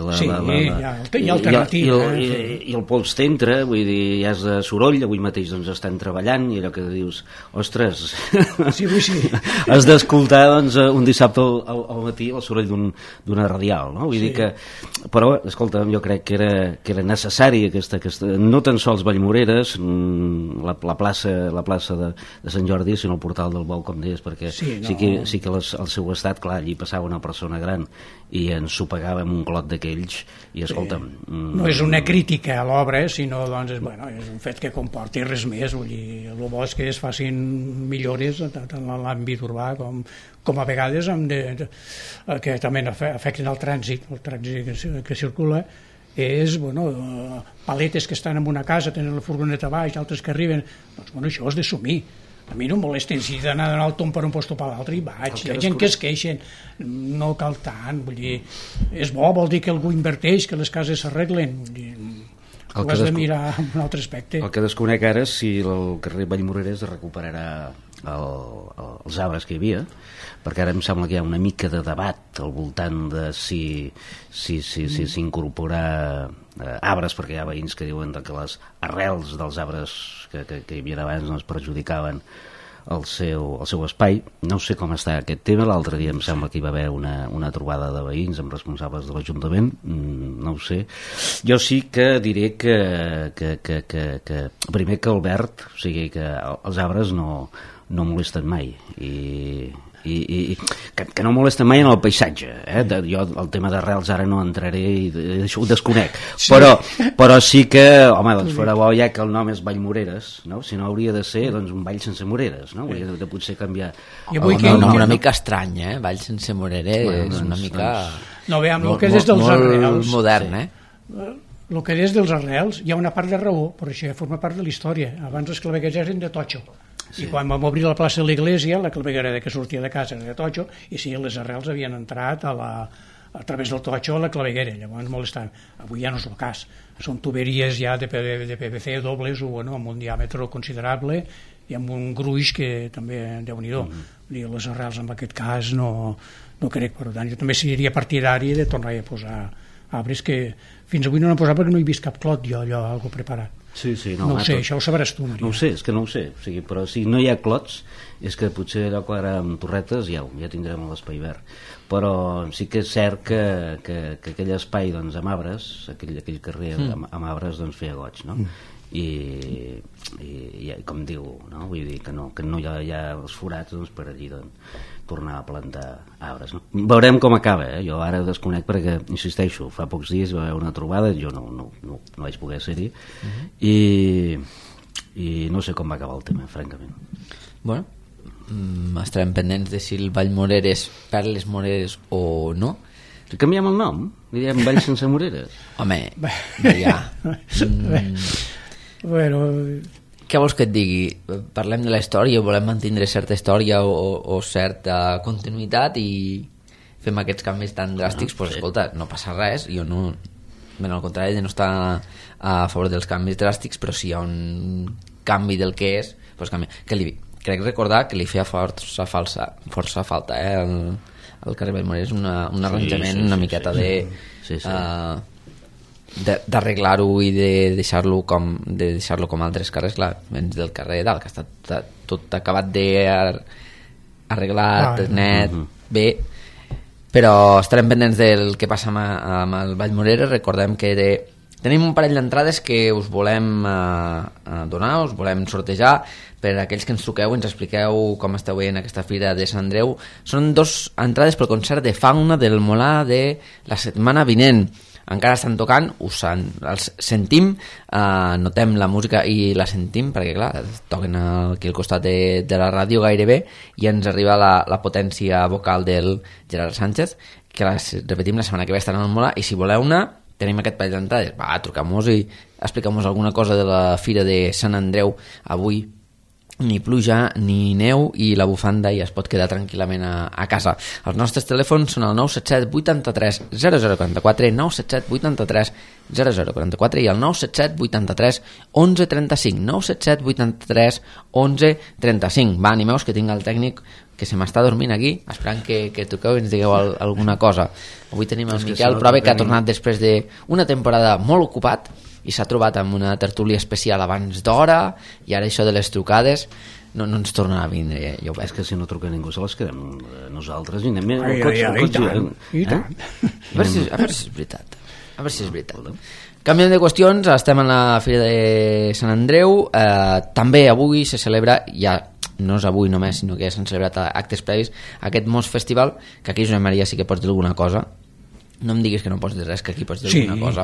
el pols t'entra, vull dir, hi has de soroll, avui mateix estan treballant i allò que dius, ostres, has d'escoltar un dissabte al matí el soroll d'una radial, no? Vull dir que, però escolta, jo crec que era necessari aquesta, no tan sols Vallmoreres, la plaça de Sant Jordi, sinó el portal del Bou, com deies, perquè sí que el seu estat, clar, allí passava una persona gran i ens ho pagàvem un clot d'aquells i escolta'm... No és una crítica a l'obra, sinó és un fet que comporti res més, vull dir, el bo és que es facin millores tant en l'àmbit urbà com a vegades que també afecten el trànsit que circula, és, paletes que estan en una casa, tenen la furgoneta baix, altres que arriben, doncs això és d'assumir. A mi no em molesten, si he d'anar a donar el tomb per un lloc per l'altre i vaig, hi ha gent que es queixen, no cal tant, vull dir, és bo, vol dir que algú inverteix, que les cases s'arreglen, ho has de mirar en un altre aspecte. El que desconec ara és si el carrer Vallmoreres recuperarà els arbres que hi havia, perquè ara em sembla que hi ha una mica de debat al voltant de si s'incorporar arbres, perquè hi ha veïns que diuen que les arrels dels arbres que hi havia abans no es perjudicaven el seu espai. No sé com està aquest tema. L'altre dia em sembla que hi va haver una trobada de veïns amb responsables de l'Ajuntament, no ho sé. Jo sí que diré que primer que el verd, o sigui que els arbres no molesten mai i que no molesten mai en el paisatge, jo el tema d'arrels ara no entraré i ho desconec, però sí que, home, doncs fora bo ja que el nom és Vallmoreres, no? Si no hauria de ser un vall sense moreres, no? Hauria de potser canviar una mica estrany, vall sense moreres, és una mica molt modern, el que és dels arrels hi ha una part de raó, però això ja forma part de la història. Abans les clavegueres eren de totxo, i quan vam obrir la plaça de l'Església, la claveguera que sortia de casa era de totxo, i sí, les arrels havien entrat a través del totxo a la claveguera, llavors molestant. Avui ja no és el cas, són tuberies ja de PVC dobles o amb un diàmetre considerable i amb un gruix que també Déu-n'hi-do. Les arrels en aquest cas no crec, per tant jo també seria partidari de tornar a posar arbres que fins avui no n'han posat perquè no he vist cap clot jo allò, algo preparat. No ho sé, això ho sabràs tu, Maria. No ho sé, és que no ho sé, però si no hi ha clots és que potser allò que ara amb torretes ja tindrem l'espai verd, però sí que és cert que aquell espai amb arbres, aquell carrer amb arbres feia goig, no? I com diu, no? Vull dir que no hi ha els forats per allí tornar a plantar arbres, no? Veurem com acaba, jo ara desconec perquè, insisteixo, fa pocs dies va haver una trobada, jo no vaig poder ser-hi, i no sé com va acabar el tema, francament. Bueno, estarem pendents de si el Vall Moreres perd les moreres o no. Si canviem el nom, direm Vall sense moreres. Home, ja. Bueno, Què vols que et digui? Parlem de la història, volem mantenir certa història o certa continuïtat i fem aquests canvis tan dràstics, doncs escolta, no passa res, jo no, ben al contrari de no estar a favor dels canvis dràstics, però si hi ha un canvi del que és, doncs canvia. Crec recordar que li feia força falta el carrer Vallmorés, un arranjament una miqueta d'arreglar-ho i de deixar-lo com altres carrers, clar, menys del carrer dalt, que està tot acabat arreglat, net, bé, però estarem pendents del que passa amb el Vallmorera. Recordem que tenim un parell d'entrades que us volem donar, us volem sortejar. Per aquells que ens truqueu i ens expliqueu com esteu veient aquesta fira de Sant Andreu, són 2 entrades pel concert de fauna del Molar de la setmana vinent. Encara estan tocant, els sentim, notem la música i la sentim, perquè clar, toquen aquí al costat de la ràdio gairebé i ens arriba la potència vocal del Gerard Sánchez, que repetim la setmana que ve estan al Molar, i si voleu anar, tenim aquest parell d'entrades, truquem-nos i expliquem-nos alguna cosa de la fira de Sant Andreu. Avui ni pluja ni neu i la bufanda ja es pot quedar tranquil·lament a casa. Els nostres telèfons són el 977 83 0044, 977 83 0044 i el 977 83 11 35, 977 83 11 35. Va, animeus, que tinc el tècnic que se m'està dormint aquí, esperant que truqueu i ens digueu alguna cosa. Avui tenim el Miquel Prove, que ha tornat després d'una temporada molt ocupat i s'ha trobat amb una tertúlia especial abans d'hora, i ara això de les trucades no ens torna a vindre. Jo és que si no truca ningú se les quedem nosaltres i anem i tant. A veure si és veritat. Canviant de qüestions, estem en la Fira de Sant Andreu. També avui se celebra, ja no és avui només, sinó que ja s'han celebrat actes previs, aquest Mos Festival, que aquí Josep Maria sí que pots dir alguna cosa. No em diguis que no pots dir res, que aquí pots dir alguna cosa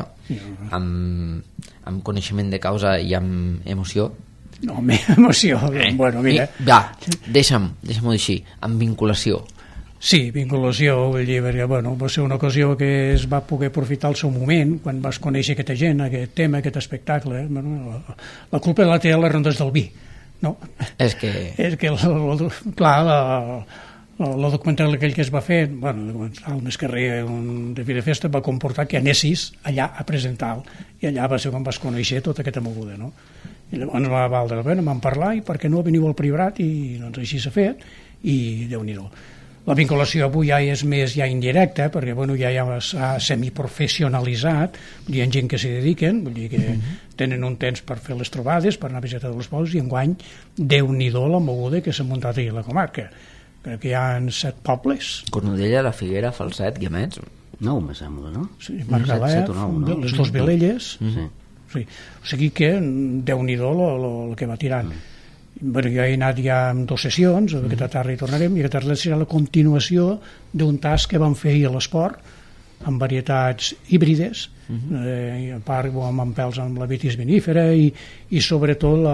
amb coneixement de causa i amb emoció. No, amb emoció. Bueno, mira. Va, deixa'm-ho dir així, amb vinculació. Sí, vinculació, vull dir, perquè bueno, va ser una ocasió que es va poder aprofitar el seu moment, quan vas conèixer aquesta gent, aquest tema, aquest espectacle. Bueno, la culpa la té a les rondes del vi, no? És que clar, el documental aquell que es va fer, bueno, més que res de Fira Festa, va comportar que anessis allà a presentar, i allà va ser quan vas conèixer tota aquesta moguda, no? I llavors va valdre la pena, vam parlar, i per què no veniu al Priorat, i doncs així s'ha fet, i Déu-n'hi-do. La vinculació avui ja és més indirecta, perquè bueno, ja s'ha semiprofessionalitzat, hi ha gent que s'hi dediquen, vull dir que tenen un temps per fer les trobades, per anar a visitar els pobles, i enguany Déu-n'hi-do la moguda que s'ha muntat aquí a la comarca. Crec que hi ha 7 pobles. Cornudella, La Figuera, Falset, Guiamets. 9, me sembla, no? Sí, Margalef, les 2 Vilelles. Sí. O sigui que Déu-n'hi-do el que va tirant. Bueno, jo he anat ja amb 2 sessions, aquesta tarda hi tornarem, i aquesta tarda serà la continuació d'un tas que vam fer ahir a l'esport, amb varietats híbrides, a part amb pèls amb la vitis vinífera i sobretot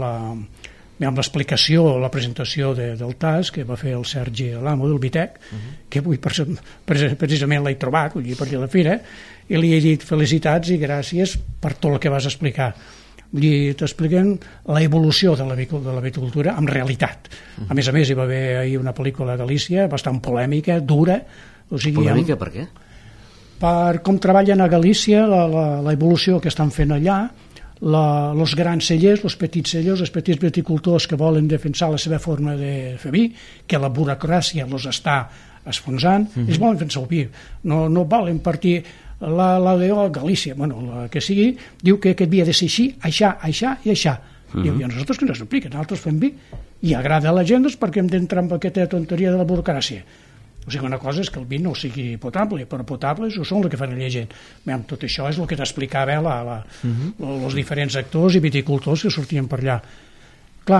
amb l'explicació, la presentació del tas que va fer el Sergi Alamo del Vitec, que avui precisament l'he trobat, vull dir, per allà a la fira, i li he dit felicitats i gràcies per tot el que vas explicar. Vull dir, t'expliquen la evolució de la viticultura amb realitat. A més, hi va haver ahir una pel·lícula a Galícia bastant polèmica, dura. Polèmica per què? Per com treballen a Galícia, la evolució que estan fent allà, els grans cellers, els petits cellers, els petits viticultors que volen defensar la seva forma de fer vi, que la burocràcia els està esfonsant, ells volen fer el seu vi, no volen partir la DO a Galícia, bueno, la que sigui, diu que aquest vi ha de ser així, això i això. Diu, i a nosaltres que ens expliquen, nosaltres fem vi i agrada a la gent perquè hem d'entrar en aquesta tonteria de la burocràcia. O sigui, una cosa és que el vi no sigui potable, però potables ho són el que fan la gent. Tot això és el que t'explicava els diferents actors i viticultors que sortien per allà. Clar,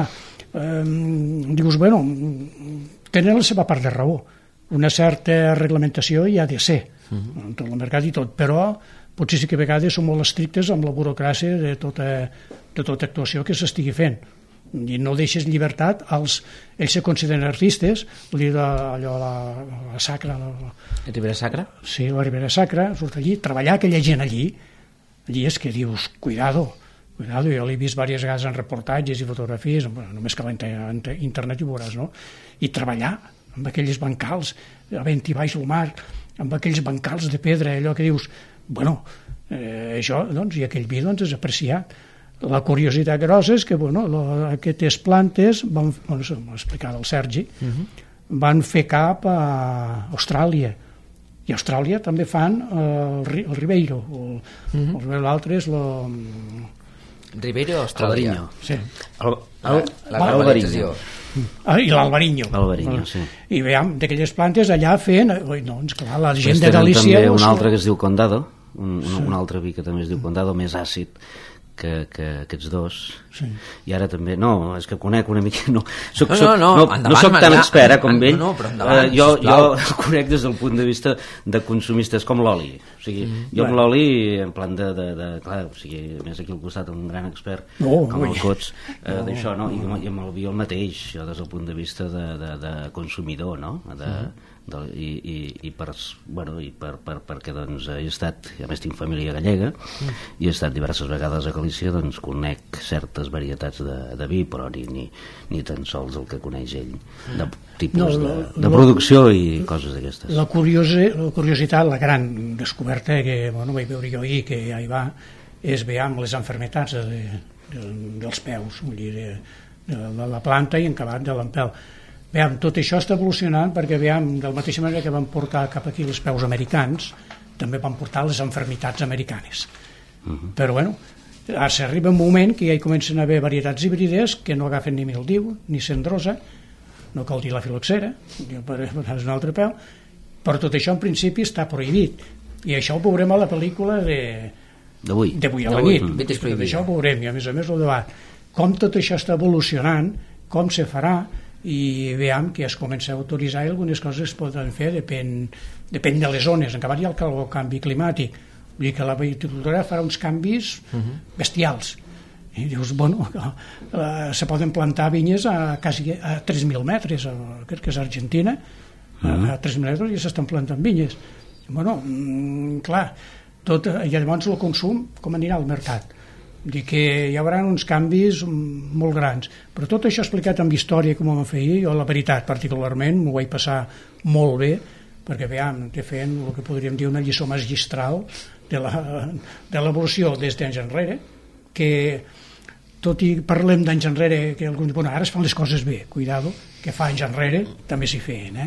dius, bueno, tenen la seva part de raó. Una certa reglamentació hi ha de ser, en tot el mercat i tot, però potser sí que a vegades som molt estrictes amb la burocràcia de tota de tota actuació que s'estigui fent, i no deixes llibertat ells se consideren artistes, vull dir, allò, la Sacra, La Ribera Sacra? sí, la Ribera Sacra, surt allí, treballar aquella gent allí és que dius, cuidado, jo l'he vist diverses vegades en reportatges i fotografies, bueno, només que a internet ho veuràs, no? I treballar amb aquells bancals, a vent i baix el mar, amb aquells bancals de pedra, allò que dius, bueno, això, doncs, i aquell vi, doncs, és apreciat. La curiositat grossa és que, bueno, aquestes plantes, m'ho explicava el Sergi, van fer cap a Austràlia, i a Austràlia també fan el Ribeiro, l'altre és Ribeiro, Austràlia. Sí. L'Albariño. I l'Albariño. Sí. I veiem d'aquelles plantes allà fent, doncs clar, la gent de Tenen Galícia... també un altre que es diu Condado, un altre vi que també es diu Condado, més àcid que aquests dos. Sí. I ara també, no, és que conec una mica, no soc endavant, tan expert com ell, endavant, jo el conec des del punt de vista de consumistes, com l'oli, o sigui, jo amb l'oli en plan de clar, o sigui, més aquí al costat un gran expert com el Cots d'això, no? I amb el vi el mateix, jo des del punt de vista de consumidor, no? I perquè doncs he estat, a més tinc família gallega i he estat diverses vegades a Galícia, doncs conec certes varietats de vi, però ni tan sols el que coneix ell de tipus de producció i coses d'aquestes. La curiositat, la gran descoberta que vaig veure jo ahir, que ja hi va, és veure les malalties dels peus, vull dir, de la planta i acabat de l'empel. Veiem, tot això està evolucionant perquè veiem, de la mateixa manera que van portar cap aquí els peus americans, també van portar les malalties americanes. Però bueno, ara s'arriba un moment que ja hi comencen a haver varietats híbrides que no agafen ni mildiu ni cendrosa, no cal dir la filoxera, és un altre peu, però tot això en principi està prohibit, i això ho veurem a la pel·lícula d'avui a la nit. Això ho veurem, i a més el debat, com tot això està evolucionant, com se farà, i veiem que es comença a autoritzar i algunes coses es poden fer, depèn de les zones. En acabat hi ha el canvi climàtic, vull dir que la viticultura farà uns canvis bestials, i dius, bueno, se poden plantar vinyes a quasi a 3.000 metres, crec que és Argentina, a 3.000 metres ja s'estan plantant vinyes. Bueno, clar, i llavors el consum com anirà al mercat? Dir que hi haurà uns canvis molt grans, però tot això explicat amb història com ho vam fer ahir, jo la veritat particularment m'ho vaig passar molt bé, perquè veiem, te feien el que podríem dir una lliçó magistral de l'evolució des d'anys enrere, que tot i parlem d'anys enrere, que alguns diuen, ara es fan les coses bé, cuidado, que fa anys enrere també s'hi feien,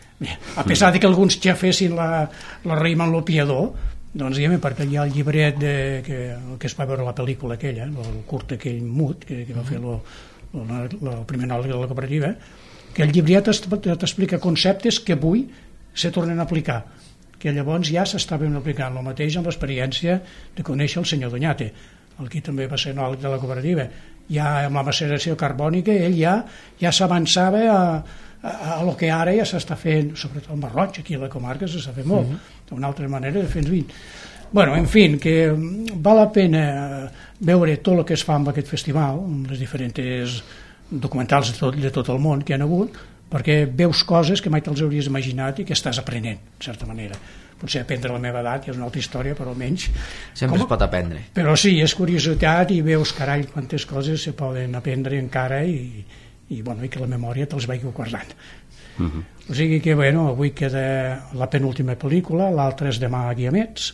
a pesar de que alguns ja fessin la rima en l'opiador, doncs diguem, perquè hi ha el llibret que es va veure la pel·lícula aquella, el curt aquell mut que va fer el primer nòleg de la cooperativa, que el llibret t'explica conceptes que avui se tornen a aplicar, que llavors ja s'estaven aplicant. El mateix amb l'experiència de conèixer el senyor Doñate, el que també va ser nòleg de la cooperativa. Ja amb la maceració carbònica ell ja s'avançava a lo que ara ja s'està fent, sobretot al Marroig, aquí a la comarca s'està fent molt, una altra manera de fer els vins. Bueno, en fi, que val la pena veure tot el que es fa amb aquest festival, amb les diferents documentals de tot el món que hi ha hagut, perquè veus coses que mai te'ls hauries imaginat i que estàs aprenent, en certa manera. Potser aprendre a la meva edat ja és una altra història, però almenys... Sempre es pot aprendre. Però sí, és curiositat i veus, carai, quantes coses se poden aprendre encara i que la memòria te'ls vagi guardant. O sigui que, bueno, avui queda la penúltima pel·lícula, l'altra és demà a Guiamets,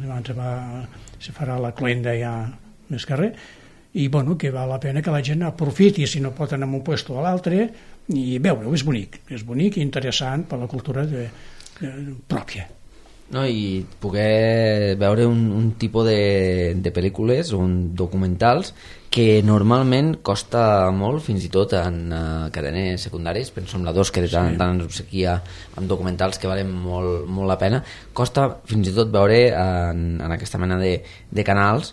se farà la cloenda ja més carrer, i bueno, que val la pena que la gent aprofiti, si no pot anar en un lloc o a l'altre, i veure-ho, és bonic i interessant per la cultura pròpia. No, i poder veure un tipus de pel·lícules o documentals que normalment costa molt, fins i tot en cadenes secundàries, penso en la 2 que de tant ens obsequia amb documentals que valen molt la pena, costa fins i tot veure en aquesta mena de canals,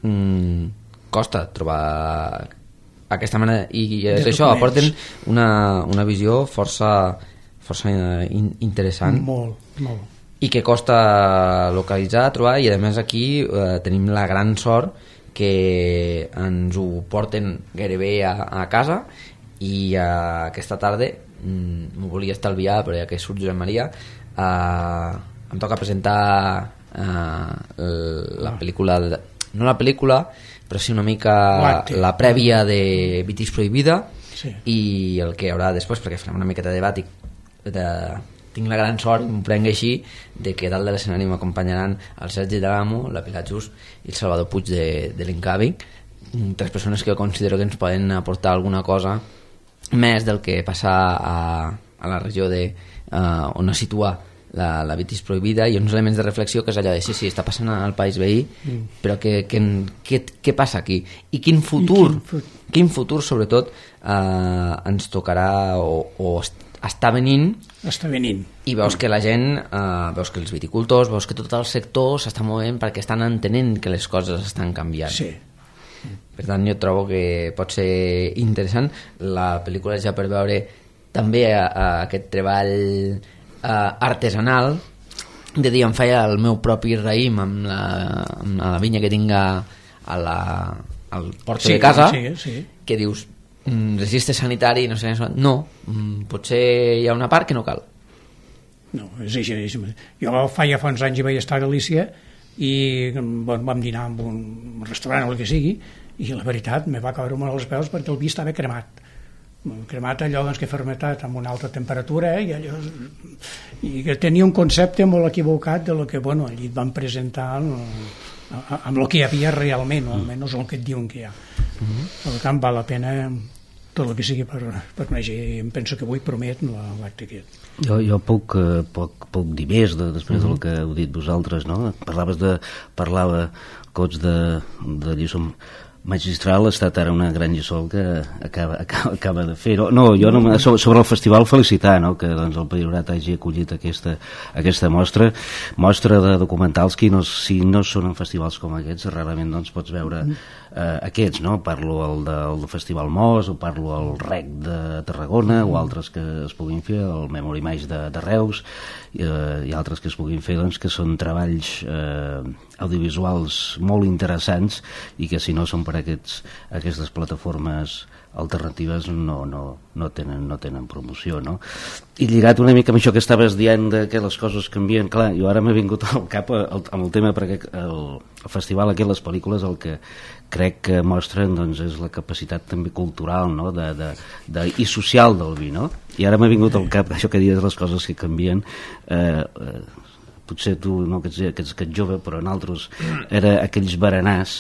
costa trobar aquesta mena, i és això, aporten una visió força interessant, molt, i que costa localitzar, trobar, i a més aquí tenim la gran sort que ens ho porten gairebé a casa, i aquesta tarda m'ho volia estalviar, però ja que surt Josep Maria, em toca presentar la pel·lícula, no la pel·lícula, però sí una mica la prèvia de Vitis Prohibida, i el que hi haurà després, perquè farem una miqueta de debat, tinc la gran sort, m'ho prenc així, de que dalt de l'escenari m'acompanyaran el Sergi D'Alamo, la Pilar Just i el Salvador Puig de l'Incavi, 3 persones que jo considero que ens poden aportar alguna cosa més del que passa a la regió on es situa la Vitis Prohibida, i uns elements de reflexió que és allò de sí, està passant al país veí, però què passa aquí? I quin futur sobretot ens tocarà o està venint, i veus que la gent, veus que els viticultors, veus que tot el sector s'està movent perquè estan entenent que les coses estan canviant. Per tant, jo trobo que pot ser interessant. La pel·lícula ja per veure també aquest treball artesanal, de dir, em feia el meu propi raïm amb la vinya que tinc al porto de casa, que dius, registre sanitari, no sé, no, potser hi ha una part que no cal. No, és així. Jo fa uns anys hi vaig estar a Galícia i vam dinar en un restaurant o el que sigui, i la veritat me va caure molt als peus perquè el vi estava cremat allò que fermentat amb una alta temperatura, i que tenia un concepte molt equivocat de lo que allí et van presentar amb el que hi havia realment, o almenys el que et diuen que hi ha. Per tant, val la pena tot el que sigui per conèixer, i em penso que avui promet l'acte aquest. Jo puc dir més després del que heu dit vosaltres, no? Parlava Cots de lliçó magistral, ha estat ara una gran lliçó que acaba de fer. Sobre el festival, felicitar, no? Que el Priorat hagi acollit aquesta mostra de documentals que si no són en festivals com aquests, rarament pots veure aquests, no? Parlo del Festival Mos, o parlo al REC de Tarragona, o altres que es puguin fer, el Memory Maix de Reus, i altres que es puguin fer, que són treballs audiovisuals molt interessants, i que si no són per aquestes plataformes alternatives no tenen promoció, no? I lligat una mica amb això que estaves dient de que les coses canvien, clar, jo ara m'he vingut al cap amb el tema, perquè el festival aquest, les pel·lícules, el que crec que mostren és la capacitat també cultural, no? I social del vi, no? I ara m'ha vingut al cap això que dius, les coses que canvien. Potser tu, no, que ets jove, però en altres era aquells berenars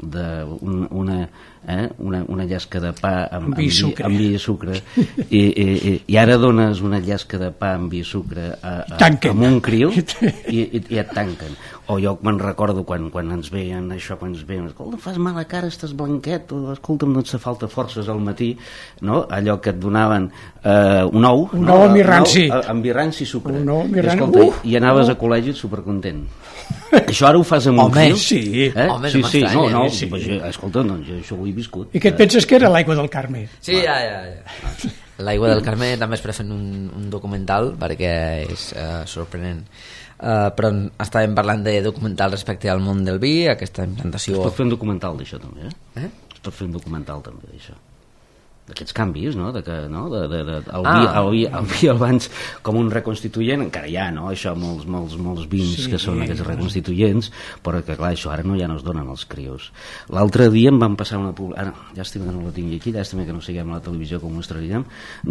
una llesca de pa amb vi i sucre, i ara dones una llesca de pa amb vi i sucre amb un criu i et tanquen. O jo me'n recordo quan ens veien això, quan ens veien, escolta, fas mala cara, estàs blanquet, o escolta'm, no et fa falta forces al matí, no? Allò que et donaven un ou amb vi ranci, i sucre, i anaves a col·legi supercontent. Això ara ho fas amb un criu? Sí. Home, no m'estranya. Escolta, jo això ho he viscut. I què et penses que era l'aigua del Carme? Sí, ja. L'aigua del Carme també es fent un documental, perquè és sorprenent. Però estàvem parlant de documental respecte al món del vi, aquesta implantació... Es pot fer un documental d'això també, Es pot fer un documental també d'això, d'aquests canvis, no? El vi abans com un reconstituent, encara hi ha, no? Això, molts vins que són aquests reconstituents, però que clar, això ara ja no es donen als crios. L'altre dia em van passar llàstima que no la tingui aquí, llàstima que no siguem a la televisió com ho mostraríem,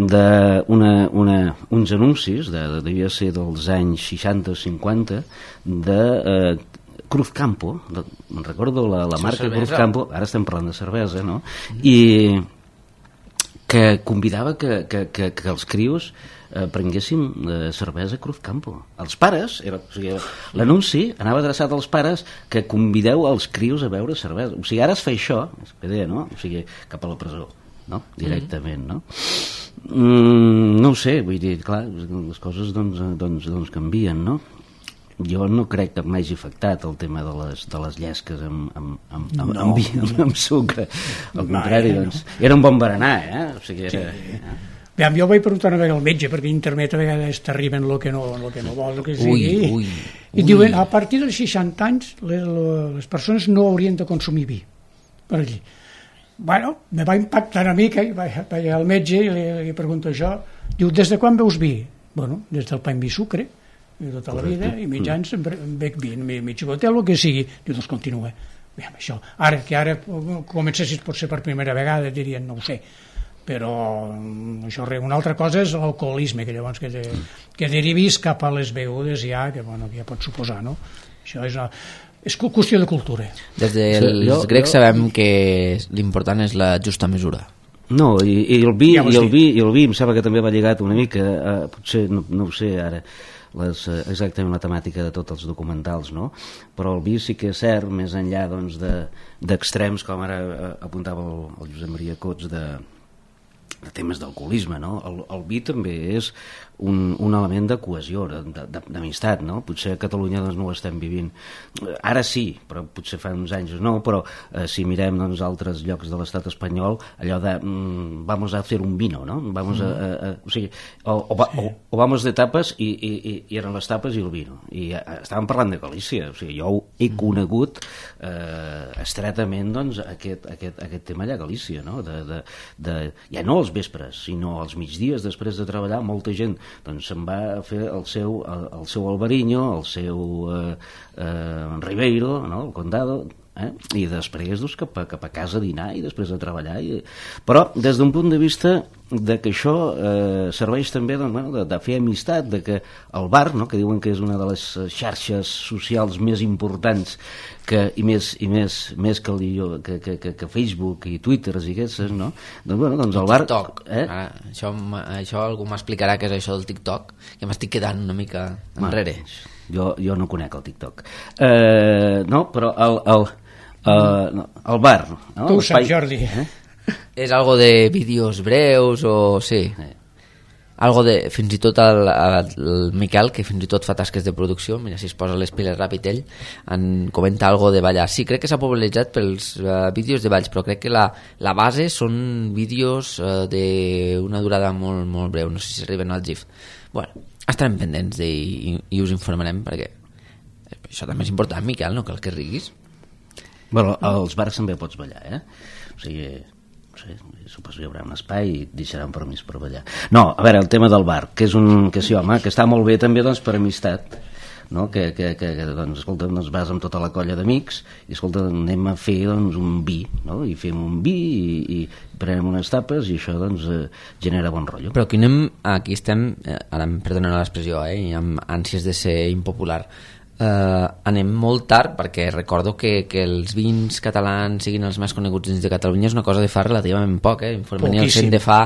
uns anuncis, devia ser dels anys 60 o 50, de Cruz Campo, me'n recordo la marca Cruz Campo, ara estem parlant de cervesa, no? I que convidava que els crios prenguessin cervesa Cruz Campo. Els pares, l'anunci anava adreçat als pares que convideu els crios a beure cervesa. O sigui, ara es fa això, no? O sigui, cap a la presó, no? Directament, no? No ho sé, vull dir, clar, les coses doncs canvien, no? Jo no crec que m'hagi afectat el tema de les llesques amb sucre. Al contrari, doncs, era un bon berenar, o sigui, Bé, jo vaig preguntar una vegada al metge, perquè internet a vegades t'arriben el que no vols, el que sigui. I diuen, a partir dels 60 anys les persones no haurien de consumir vi. per allí. Bueno, me va impactar una mica i vaig al metge i li pregunto això. Diu, des de quan veus vi? Bueno, des del pa amb vi sucre, i tota la vida, i mig anys bec vi, mig botel, el que sigui. Diu, doncs continua. Bé, això. Ara comencessis potser per primera vegada, dirien, no ho sé, però això, una altra cosa és l'alcoholisme, que llavors que derivis cap a les begudes ja, que ja pot suposar, no? Això és qüestió de cultura. Des dels grecs sabem que l'important és la justa mesura. No, i el vi em sembla que també va lligat una mica, potser no ho sé ara exactament la temàtica de tots els documentals, no? Però el vi sí que és cert, més enllà d'extrems, com ara apuntava el Josep Maria Cots, de temes d'alcoholisme, no? El vi també és un element de cohesió, d'amistat, no? Potser a Catalunya no ho estem vivint. Ara sí, però potser fa uns anys no, però si mirem altres llocs de l'estat espanyol, allò de vamos a hacer un vino, no? O sigui, o vamos de tapes i eren les tapes i el vino. I estàvem parlant de Galícia, o sigui, jo he conegut estretament aquest tema allà a Galícia, no? Ja no als vespres, sinó als migdies després de treballar, molta gent se'n va a fer el seu Albariño, el seu Ribeiro, no? El Condado, i després cap a casa a dinar i després a treballar. Però des d'un punt de vista de que això serveix també de fer amistat, de que el bar, no? Que diuen que és una de les xarxes socials més importants i més que Facebook i Twitter i aquestes, no? Doncs el bar... TikTok. Això algú m'explicarà què és això del TikTok, que m'estic quedant una mica enrere. Jo no conec el TikTok. No, però el bar... Tu ho saps, Jordi. És algo de vídeos breus o... Sí. Algo de... Fins i tot el Miquel, que fins i tot fa tasques de producció, mira si es posa les piles ràpid ell, en comenta algo de ballar. Sí, crec que s'ha popularitzat pels vídeos de balls, però crec que la base són vídeos d'una durada molt, molt breu. No sé si arriben al GIF. Bueno, estarem pendents i us informarem, perquè això també és important, Miquel, no cal que riguis. Bueno, als bars també pots ballar, o sigui, no sé, suposo que hi haurà un espai i deixaran permís per ballar. No, a veure, el tema del bar, que sí, home, que està molt bé també per amistat, no? Que escolta, vas amb tota la colla d'amics i escolta, anem a fer un vi, no? I fem un vi i prenem unes tapes i això genera bon rotllo. Però aquí estem, ara em perdonarà l'expressió, i amb ànsies de ser impopular, anem molt tard, perquè recordo que els vins catalans siguin els més coneguts dins de Catalunya és una cosa de fa relativament poc, Informeni el cent de fa,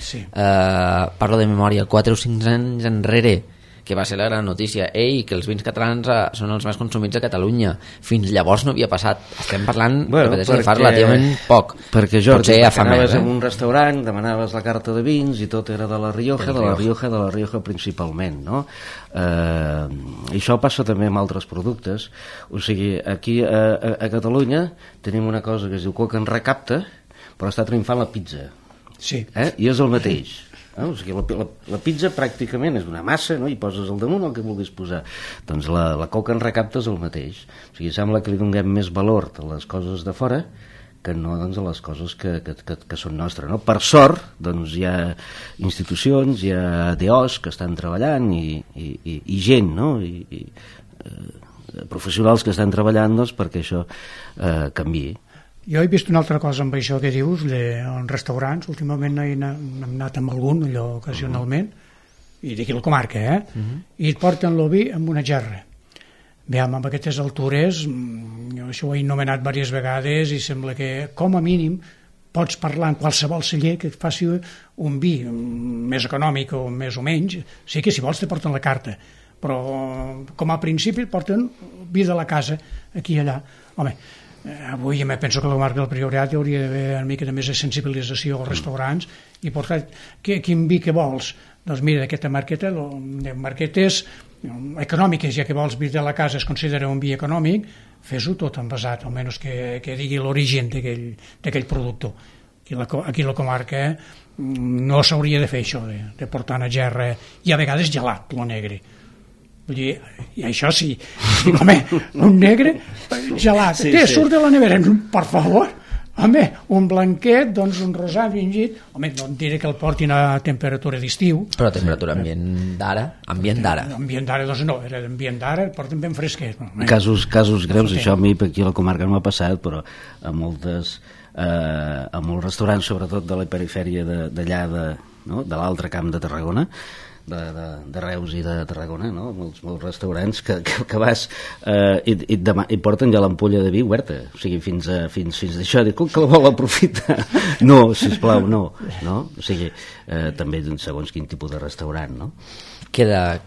parlo de memòria, 4 o 5 anys enrere, que va ser la gran notícia, que els vins catalans són els més consumits a Catalunya. Fins llavors no havia passat. Estem parlant de fa relativament poc. Perquè, Jordi, anaves en un restaurant, demanaves la carta de vins i tot era de la Rioja principalment, no? Això passa també amb altres productes. O sigui, aquí a Catalunya tenim una cosa que es diu coca en recapta, però està triomfant la pizza. Sí. I és el mateix. O sigui, la pizza pràcticament és una massa, no? I poses al damunt el que vulguis posar. Doncs la coca en recapta és el mateix. O sigui, sembla que li donem més valor a les coses de fora que no a les coses que són nostres, no? Per sort, hi ha institucions, hi ha DOs que estan treballant i gent, no? I professionals que estan treballant perquè això canviï. Jo he vist una altra cosa amb això que dius, en restaurants, últimament hem anat amb algun, allò ocasionalment, i d'aquí la comarca, i et porten el vi amb una gerra. Bé, amb aquestes altures, jo això ho he anomenat diverses vegades i sembla que, com a mínim, pots parlar en qualsevol celler que et faci un vi més econòmic o més o menys, sí que si vols te porten la carta, però com a principi et porten vi de la casa, aquí i allà. Home, avui penso que a la comarca del Priorat hi hauria d'haver una mica de més de sensibilització als restaurants i portar quin vi que vols, doncs mira, d'aquesta marqueta, de marquetes econòmiques, ja que vols vi de la casa es considera un vi econòmic, fes-ho tot envasat, almenys que digui l'origen d'aquell producte. Aquí a la comarca no s'hauria de fer això, de portar una gerra i a vegades gelat, lo negre. Vull dir, i això sí, home, un negre gelat, surt de la nevera, per favor, Home, un blanquet, doncs un rosat fingit. Home, no et diré que el portin a temperatura d'estiu. Però temperatura ambient d'ara? Ambient d'ara, doncs no, era d'ambient d'ara, el porten ben fresquet. Casos greus, això a mi aquí a la comarca no m'ha passat, però a molts restaurants, sobretot de la perifèria d'allà, de l'altre camp de Tarragona, de Reus i de Tarragona, no? Molts restaurants que vas i porten ja l'ampolla de vi oberta, o sigui, fins d'això, dic, que la vol aprofitar. No, sisplau, no. O sigui, també segons quin tipus de restaurant, no? Queda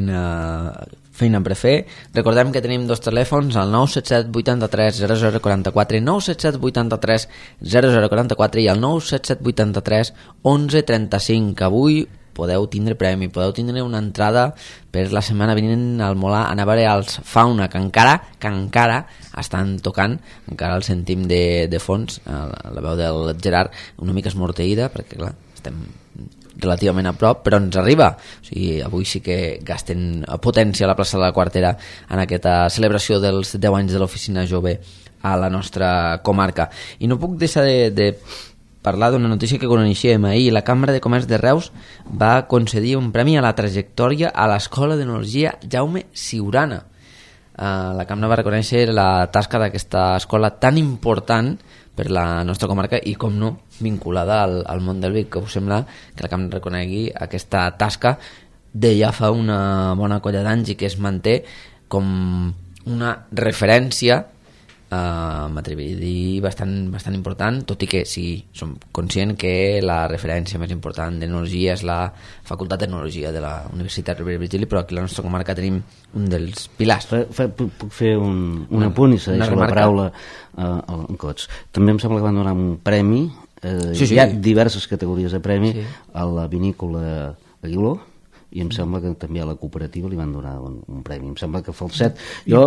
feina per fer. Recordem que tenim dos telèfons, el 977 83 0044, 977 83 0044 i el 977 83 11 35. Avui podeu tindre premi, podeu tindre una entrada per la setmana vinent al Molar, anar a veure els Fauna, que encara estan tocant, encara el sentim de fons, la veu del Gerard una mica esmorteïda, perquè clar, estem relativament a prop, però ens arriba. O sigui, avui sí que gasten potència a la plaça de la Quartera en aquesta celebració dels 10 anys de l'oficina jove a la nostra comarca. I no puc deixar de parlar d'una notícia que coneixíem ahir. La Cambra de Comerç de Reus va concedir un premi a la trajectòria a l'Escola d'Enologia Jaume Siurana. La Cambra va reconèixer la tasca d'aquesta escola tan important per la nostra comarca i, com no, vinculada al món del vi, que us sembla que la Cambra reconegui aquesta tasca de ja fa una bona colla d'anys i que es manté com una referència, m'atreviria a dir bastant important, tot i que sí, som conscient que la referència més important d'enologia és la Facultat d'Enologia de la Universitat Rovira i Virgili, però aquí a la nostra comarca tenim un dels pilars. Puc fer un apunt i segueixo la paraula al Cots. També em sembla que van donar un premi, sí. Hi ha diverses categories de premi, a la vinícola Aguiló, i em sembla que també a la cooperativa li van donar un premi. Em sembla que Falset... Jo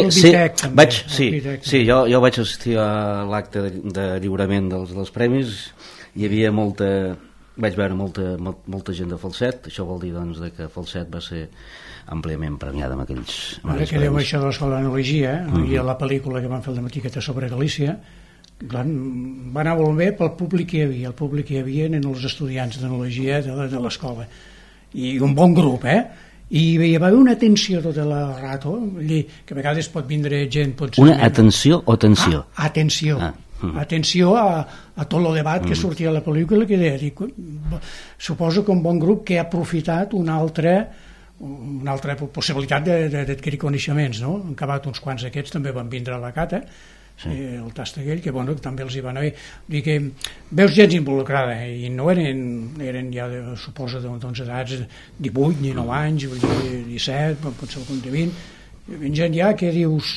vaig assistir a l'acte de lliurament dels premis, hi havia vaig veure molta gent de Falset. Això vol dir, doncs, que Falset va ser àmpliament premiada amb aquells Ara que deu això de l'Escola d'Enologia, i a la pel·lícula que van fer el matí sobre Galícia, va anar molt bé pel públic que hi havia. El públic que hi havia eren els estudiants d'Enologia de l'escola, i un bon grup, i hi va haver una atenció tota la rato, que a vegades pot vindre gent... Una atenció o tensió? Atenció. Atenció a tot el debat que sortia a la pel·lícula, que deia, suposo que un bon grup que ha aprofitat una altra possibilitat d'adquirir coneixements, no? Han acabat uns quants d'aquests, també van vindre a la cata, el tast aquell, que també els hi va anar bé. Dir que veus gent involucrada, i no eren ja, suposo, edats 18 ni 9 anys, 17, potser algun de 20, gent ja que dius,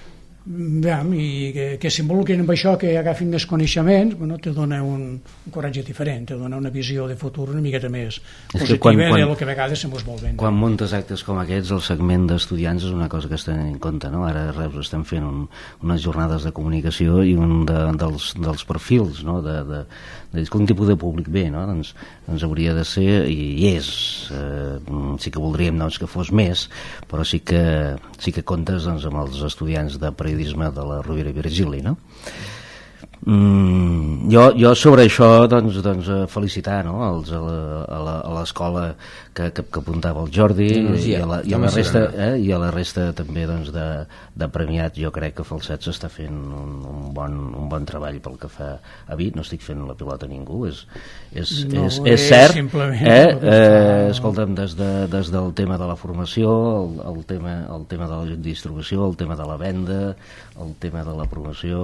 i que s'involucren amb això, que agafin més coneixements, te dona un coratge diferent, te dona una visió de futur una miqueta més positiva del que a vegades se mos vol vendre. Quan muntes actes com aquests, el segment d'estudiants és una cosa que es tenen en compte, no? Ara a Reus estem fent unes jornades de comunicació i un dels perfils, no? de quin tipus de públic ve, no? Doncs hauria de ser, i és, sí que voldríem que fos més, però sí que comptes amb els estudiants de periodisme de la Rovira i Virgili, no? Jo sobre això felicitar, no? A l'escola que apuntava el Jordi i a la resta també de premiats. Jo crec que Falset s'està fent un bon treball pel que fa a vi. No estic fent la pilota a ningú, és cert, escolta'm, des del tema de la formació, el tema de la distribució, el tema de la venda, el tema de la promoció,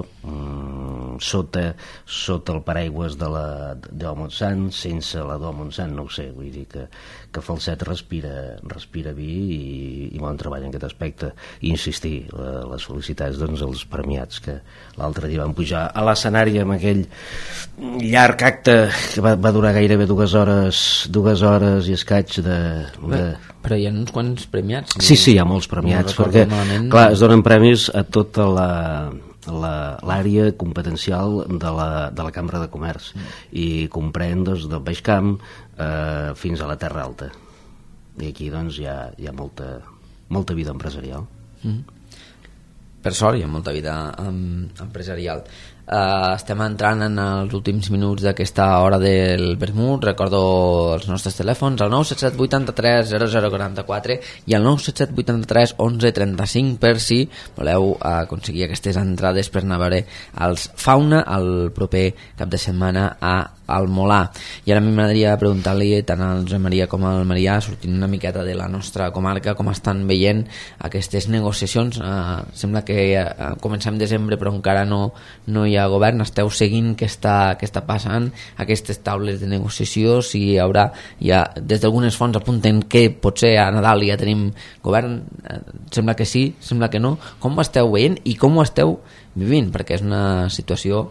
sota el paraigües de la d'O Montsant, sense la d'O Montsant, no ho sé, vull dir que Falset respira vi i bon treball en aquest aspecte. I insistir, les felicitats als premiats que l'altre dia van pujar a l'escenari amb aquell llarg acte que va durar gairebé 2 hores i escaig Però hi ha uns quants premiats? Sí, hi ha molts premiats, perquè clar, es donen premis a tota l'àrea competencial de la Cambra de Comerç, i comprèn del Baix Camp fins a la Terra Alta, i aquí hi ha molta vida empresarial. Per sort hi ha molta vida empresarial. Estem entrant en els últims minuts d'aquesta hora del vermut. Recordo els nostres telèfons, el 977 83 0044 i el 977 83 11 35 per si voleu aconseguir aquestes entrades per anar a veure els Fauna el proper cap de setmana al Molar. I ara a mi m'agradaria preguntar-li tant al Josep Maria com al Marià, sortint una miqueta de la nostra comarca, com estan veient aquestes negociacions. Sembla que comencem desembre però encara no hi ha govern. Esteu seguint què està passant, aquestes taules de negociació, si hi haurà, des d'algunes fonts apunten que potser a Nadal ja tenim govern, sembla que sí, sembla que no. Com ho esteu veient i com ho esteu vivint? Perquè és una situació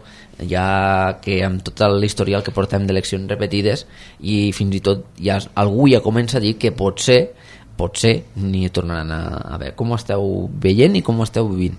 ja que amb tot l'historial que portem d'eleccions repetides i fins i tot algú ja comença a dir que potser n'hi tornaran a haver. Com ho esteu veient i com ho esteu vivint?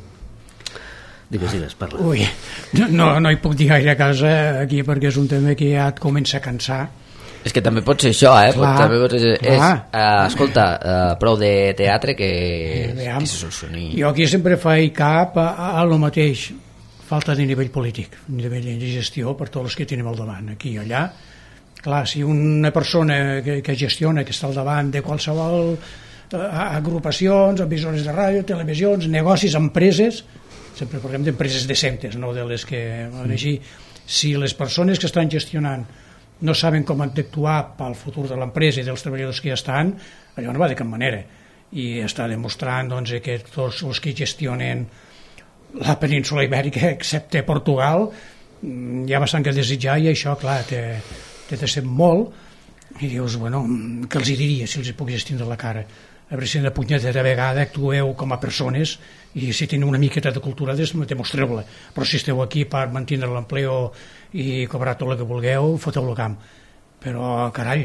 Digues, parla. Ui, no hi puc dir gaire cosa aquí perquè és un tema que ja et comença a cansar. És que també pot ser això, Clar. Escolta, prou de teatre que se solucioni. Jo aquí sempre faig cap a lo mateix, falta de nivell polític, nivell de gestió per tots els que tenim al davant, aquí i allà. Clar, si una persona que gestiona, que està al davant de qualsevol agrupacions, emissores de ràdio, televisions, negocis, empreses, sempre parlem d'empreses decentes, no de les que van així. Si les persones que estan gestionant no saben com han d'actuar pel futur de l'empresa i dels treballadors que ja estan, allò no va de cap manera. I està demostrant doncs, que tots els que gestionen la península ibèrica, excepte Portugal, hi ha bastant que desitjar, i això, clar, te decep molt, i dius, bueno, què els hi diria si els hi puc gestionar la cara? A veure si una punyetera vegada actueu com a persones i si teniu una miqueta de cultura demostreu-la, però si esteu aquí per mantenir l'empleo i cobrar tot el que vulgueu, foteu-lo camp. Però, carai,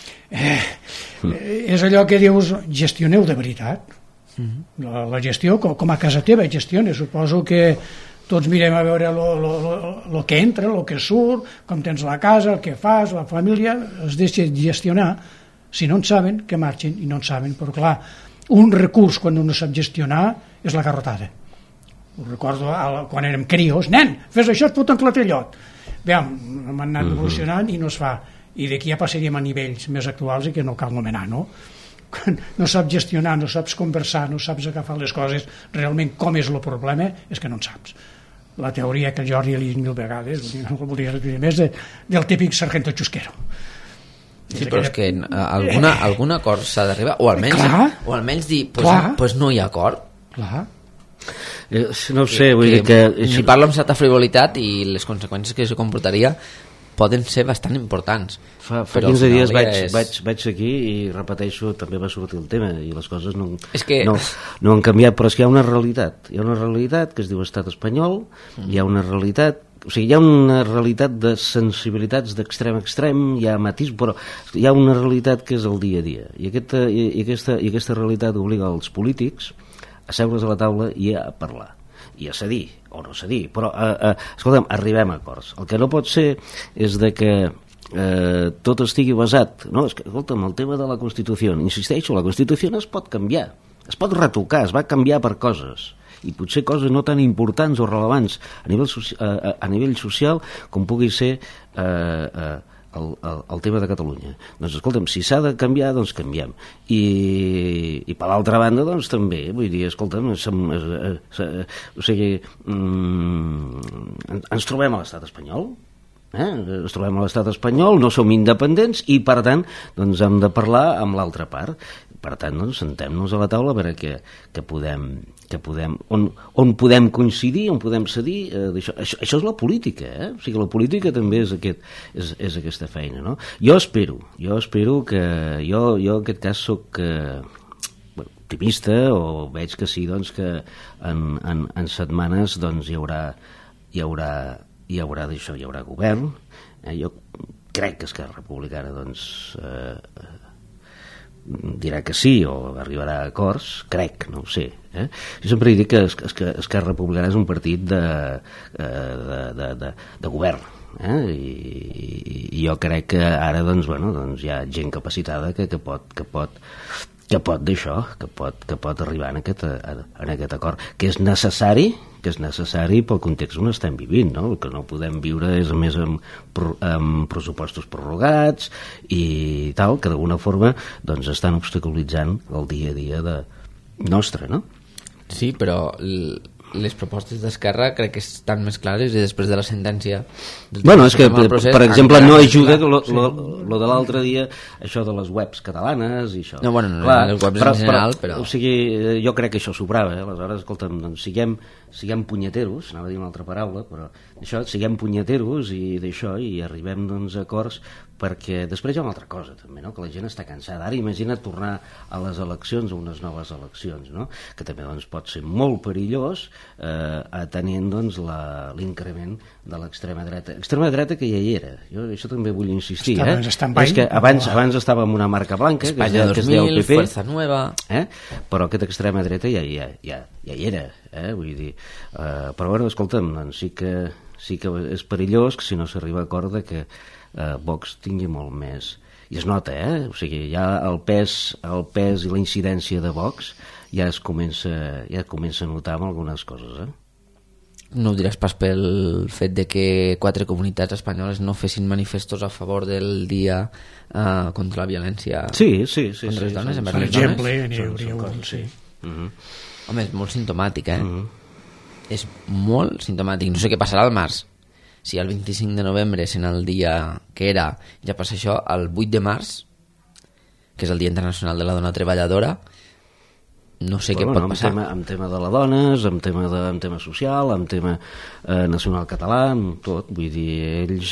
és allò que dius, gestioneu de veritat. La gestió, com a casa teva gestiones, suposo que tots mirem a veure el que entra, el que surt, com tens la casa, el que fas, la família, es deixa gestionar. Si no en saben, que marxin, i no en saben, però clar, un recurs quan no sap gestionar és la garrotada. Ho recordo quan érem crios, nen, fes això, et foten clatellot. Bé, hem anat evolucionant i no es fa, i d'aquí ja passaríem a nivells més actuals i que no cal nomenar, no? Quan no saps gestionar, no saps conversar, no saps agafar les coses realment com és el problema, és que no en saps. La teoria que el Jordi ha dit 1000 vegades, no voldria dir més, del típic sargento xusquero. Sí, però és que algun acord s'ha d'arribar, o almenys dir, pues no hi ha acord. Clar. No ho sé, vull dir que... Ni parlo amb certa frivolitat i les conseqüències que això comportaria poden ser bastant importants. Fa 15 dies vaig aquí i repeteixo, també va sortir el tema i les coses no han canviat, però és que hi ha una realitat que es diu estat espanyol, hi ha una realitat, o sigui, hi ha una realitat de sensibilitats d'extrem a extrem, hi ha matís, però hi ha una realitat que és el dia a dia, i aquesta realitat obliga els polítics a seure's a la taula i a parlar i a cedir o no cedir, però escolta'm, arribem a acords. El que no pot ser és de que tot estigui basat, no, és que, escolta'm, el tema de la Constitució, insisteixo, la Constitució es pot canviar, es pot retocar, es va canviar per coses, i potser coses no tan importants o rellevants a nivell social com pugui ser el tema de Catalunya. Doncs escolta'm, si s'ha de canviar, doncs canviem. I per l'altra banda, doncs també, vull dir, escolta'm, o sigui, ens trobem a l'estat espanyol, ens trobem a l'estat espanyol, no som independents i per tant doncs hem de parlar amb l'altra part. Per tant, doncs, sentem-nos a la taula a veure què podem, on podem coincidir, on podem cedir. Això és la política, o sigui, la política també és aquesta feina, no? Jo espero que jo en aquest cas soc optimista, o veig que sí, doncs, que en setmanes doncs, hi haurà govern. Jo crec que Esquerra Republicana doncs dirà que sí o arribarà a acords, crec, no ho sé. Jo sempre dic que Esquerra Republicana és un partit de govern, i jo crec que ara doncs, hi ha gent capacitada que pot que pot d'això, que pot arribar en aquest acord, que és necessari pel context on estem vivint, no? El que no podem viure és a més amb pressupostos prorrogats i tal, que d'alguna forma doncs estan obstaculitzant el dia a dia nostre, no? Sí, però les propostes d'Esquerra crec que estan més clares i després de la sentència... Bueno, és que, per exemple, no ajuda lo de l'altre dia, això de les webs catalanes i això. No, bueno, clar, les webs en general, però... O sigui, jo crec que això sobrava, aleshores, escolta'm, doncs siguem punyeteros, anava a dir una altra paraula, però això, siguem punyeteros i d'això, i arribem, doncs, a acords, perquè després hi ha una altra cosa, també, no?, que la gent està cansada. Ara imagina't tornar a les eleccions, a unes noves eleccions, no?, que també, doncs, pot ser molt perillós, atenent, doncs, l'increment de l'extrema dreta. Extrema dreta que ja hi era. Jo això també vull insistir, és que abans estava amb una marca blanca, Espanya 2000, Fuerza Nueva... Però aquesta extrema dreta ja hi era, vull dir... Però, bueno, escolta'm, doncs sí que és perillós que si no s'arriba a acord que Vox tingui molt més... I es nota, o sigui, ja el pes i la incidència de Vox ja es comença a notar amb algunes coses, No ho diràs pas pel fet de que 4 comunitats espanyoles no fessin manifestos a favor del dia contra la violència contra les dones, per exemple, n'hi hauria un, sí. Home, és molt simptomàtic, és molt simptomàtic. No sé què passarà al març, si el 25 de novembre, sent el dia que era, ja passa això, el 8 de març, que és el Dia Internacional de la Dona Treballadora, no sé què pot passar. Amb tema de les dones, amb tema social, amb tema nacional català, amb tot, vull dir, ells...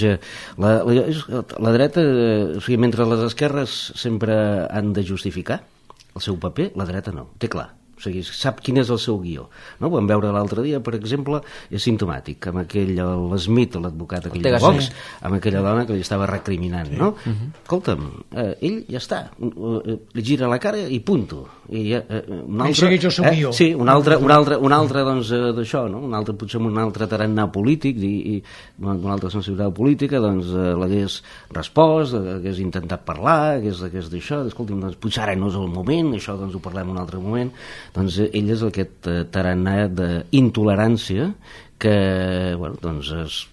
La dreta, o sigui, mentre les esquerres sempre han de justificar el seu paper, la dreta no, té clar. O sigui, sap quin és el seu guió, no? Ho vam veure l'altre dia, per exemple, és simptomàtic, amb l'Smith, l'advocat aquell de Vox, amb aquella dona que li estava recriminant, no? Escolta'm, ell ja està, li gira la cara i punto. I un altre, segueix el seu guió. Sí, un altre doncs, d'això, no? Un altre, potser amb un altre tarannà polític i una altra sensibilitat política, doncs l'hagués respost, hagués intentat parlar, hagués d'això, escolta'm, doncs potser ara no és el moment, això doncs ho parlem un altre moment. Doncs ell és aquest tarannà d'intolerància que, bueno, doncs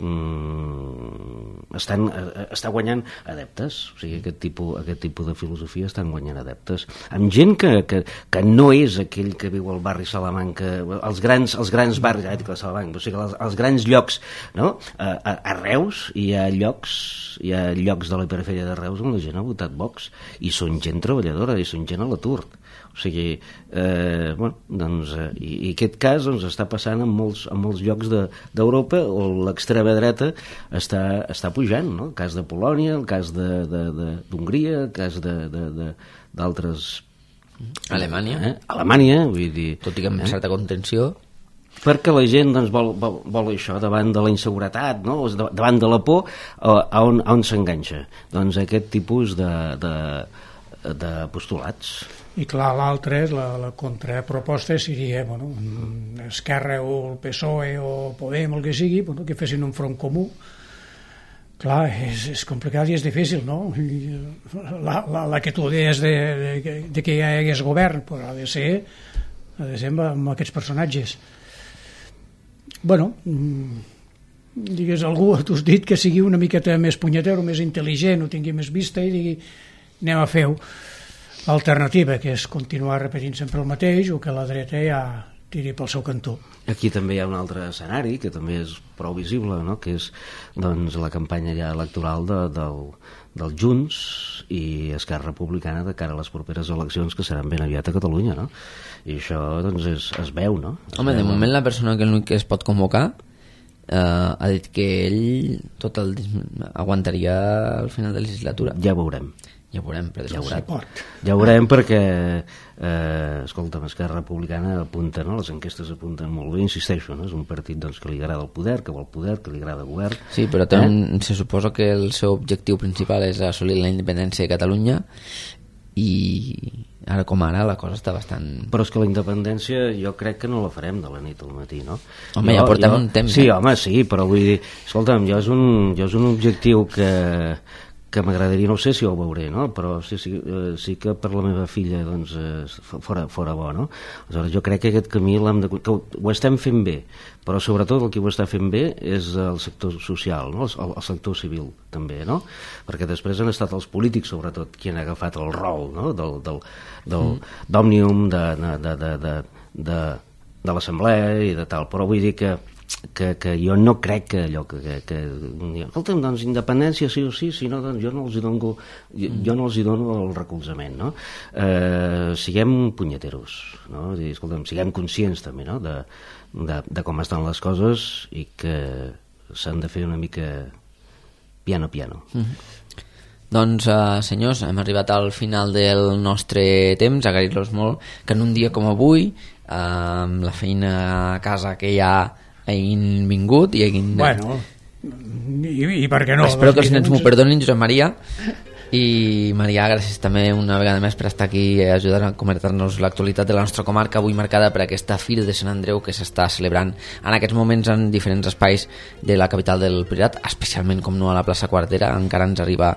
està guanyant adeptes. O sigui, aquest tipus de filosofia estan guanyant adeptes. Amb gent que no és aquell que viu al barri Salamanca, els grans barris, de Salamanca, o sigui, els grans llocs, no? A Reus hi ha llocs de la perifèria de Reus on la gent ha votat Vox i són gent treballadora i són gent a l'atur. O sigui, bueno, doncs, i aquest cas doncs, està passant en molts llocs d'Europa on l'extrema dreta està pujant, no? El cas de Polònia, el cas d'Hongria, el cas d'altres... Alemanya. Alemanya, vull dir... Tot i que amb certa contenció... Perquè la gent doncs, vol això davant de la inseguretat, no? Davant de la por, a on s'enganxa? Doncs aquest tipus de postulats. I clar, l'altre, la contraproposta seria, bueno, Esquerra o el PSOE o Podem, el que sigui, bueno, que fessin un front comú. Clar, és complicat i és difícil, no? La que tu deies de que ja hi hagués govern, però ha de ser amb aquests personatges. Bueno, digues, algú, tu has dit que sigui una miqueta més punyetero, més intel·ligent, o tingui més vista i digui, anem a fer-ho. L'alternativa, que és continuar repetint sempre el mateix, o que la dreta ja tiri pel seu cantó. Aquí també hi ha un altre escenari que també és prou visible, no? Que és doncs, la campanya ja electoral del Junts i Esquerra Republicana de cara a les properes eleccions que seran ben aviat a Catalunya, no? I això doncs es veu, no? Home, de moment la persona que es pot convocar ha dit que ell aguantaria al final de la legislatura. Ja veurem. Ja ho veurem, per descomptat. Ja ho veurem perquè escolta'm, Esquerra Republicana apunta, no? Les enquestes apunten molt bé, insisteixo, no? És un partit doncs, que li agrada el poder, que vol poder, que li agrada el govern. Sí, però se suposa que el seu objectiu principal és assolir la independència de Catalunya i ara com ara la cosa està bastant... Però és que la independència jo crec que no la farem de la nit al matí, no? Home, ja portem un temps. Sí, home, sí, però vull dir, escolta'm, jo és un objectiu que que m'agradaria, no sé si ho veuré, no? Però sí que per la meva filla doncs, fora bo, no? Aleshores, jo crec que aquest camí que ho estem fent bé, però sobretot el que ho està fent bé és el sector social, no? El sector civil també, no? Perquè després han estat els polítics sobretot qui han agafat el rol, no? d'òmnium, de l'assemblea i de tal, però vull dir que jo no crec que allò que escolta'm, doncs independència sí o sí, si no, doncs jo no els hi dono el recolzament, no? Siguem punyeteros, no? Escolta'm, siguem conscients també, no? de com estan les coses i que s'han de fer una mica piano. Doncs, senyors, hem arribat al final del nostre temps. Agrair-los molt que en un dia com avui, amb la feina a casa que hi ha, hagin vingut i hagin... Bueno, i per què no? Espero que els nens m'ho perdonin, Josep Maria. I Maria, gràcies també una vegada més per estar aquí ajudant a comentar-nos l'actualitat de la nostra comarca, avui marcada per aquesta Fira de Sant Andreu que s'està celebrant en aquests moments en diferents espais de la capital del Priorat, especialment, com no, a la plaça Quartera. Encara ens arriba,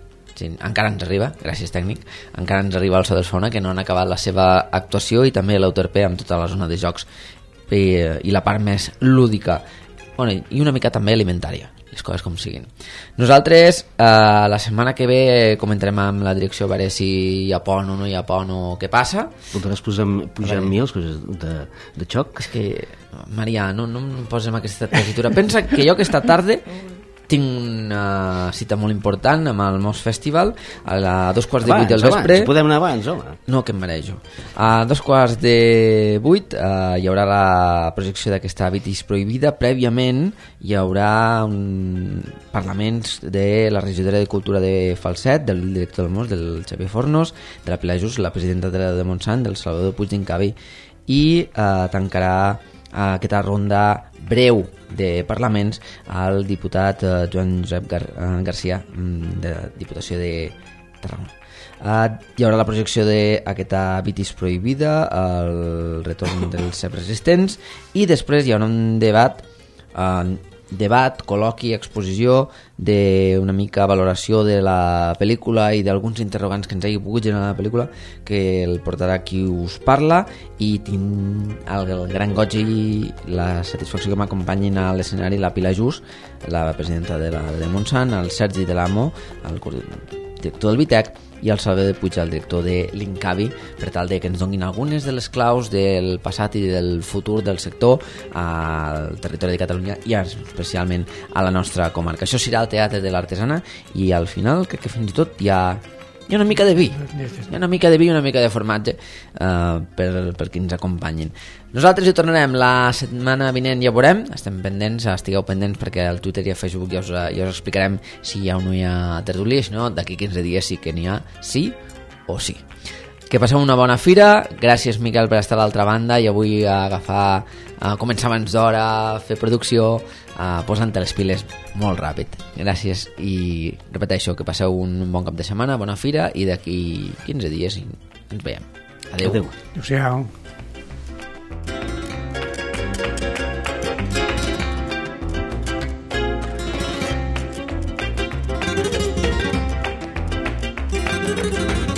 gràcies tècnic, encara ens arriba el So del Sona, que no han acabat la seva actuació, i també l'Autorp amb tota la zona de jocs i la part més lúdica, bueno, i una mica també alimentària, les coses com siguin. Nosaltres la setmana que ve comentarem amb la direcció a veure si hi ha pont o no hi ha pont o què passa. Podràs pujar amb mi les coses de xoc? És que, Maria, no em posem aquesta tessitura. Pensa que jo aquesta tarda tinc una cita molt important amb el Mos Festival a 2:15 del vespre. Si podem anar abans, home. No, que em marejo. A 2:15 hi haurà la projecció d'aquesta Vitis Prohibida. Prèviament hi haurà parlaments de la regidora de Cultura de Falset, del director del Mos, del Xavier Fornos, de la Pilar Just, la presidenta de Montsant, del Salvador Puig d'Incavi, i tancarà aquesta ronda breu de parlaments al diputat Joan Josep Garcia, de Diputació de Tarragona. Hi haurà la projecció d'aquesta Vitis Prohibida, el retorn dels ceps resistents, i després hi haurà un debat, col·loqui, exposició d'una mica valoració de la pel·lícula i d'alguns interrogants que ens hagi pogut generar la pel·lícula, que el portarà qui us parla, i tinc el gran goig i la satisfacció que m'acompanyin a l'escenari la Pilar Just, la presidenta de Montsant, el Sergi de l'Amo, el director del Vitec, i el Salvador Puig, el director de l'Incavi, per tal de que ens donin algunes de les claus del passat i del futur del sector al territori de Catalunya i especialment a la nostra comarca. Això serà el Teatre de l'Artesana, i al final crec que fins i tot hi ha una mica de vi, i una mica de formatge per qui ens acompanyin. Nosaltres hi tornarem la setmana vinent, ja veurem, estem pendents, estigueu pendents, perquè al Twitter i a Facebook ja us explicarem si hi ha o no hi ha tertúlia, si no, d'aquí 15 dies sí que n'hi ha, sí o sí. Que passeu una bona fira. Gràcies, Miquel, per estar a l'altra banda i avui començar abans d'hora, fer producció, posant-te les piles molt ràpid. Gràcies, i repeteixo, que passeu un bon cap de setmana, bona fira, i d'aquí 15 dies ens veiem. Adéu. Adéu. Adéu.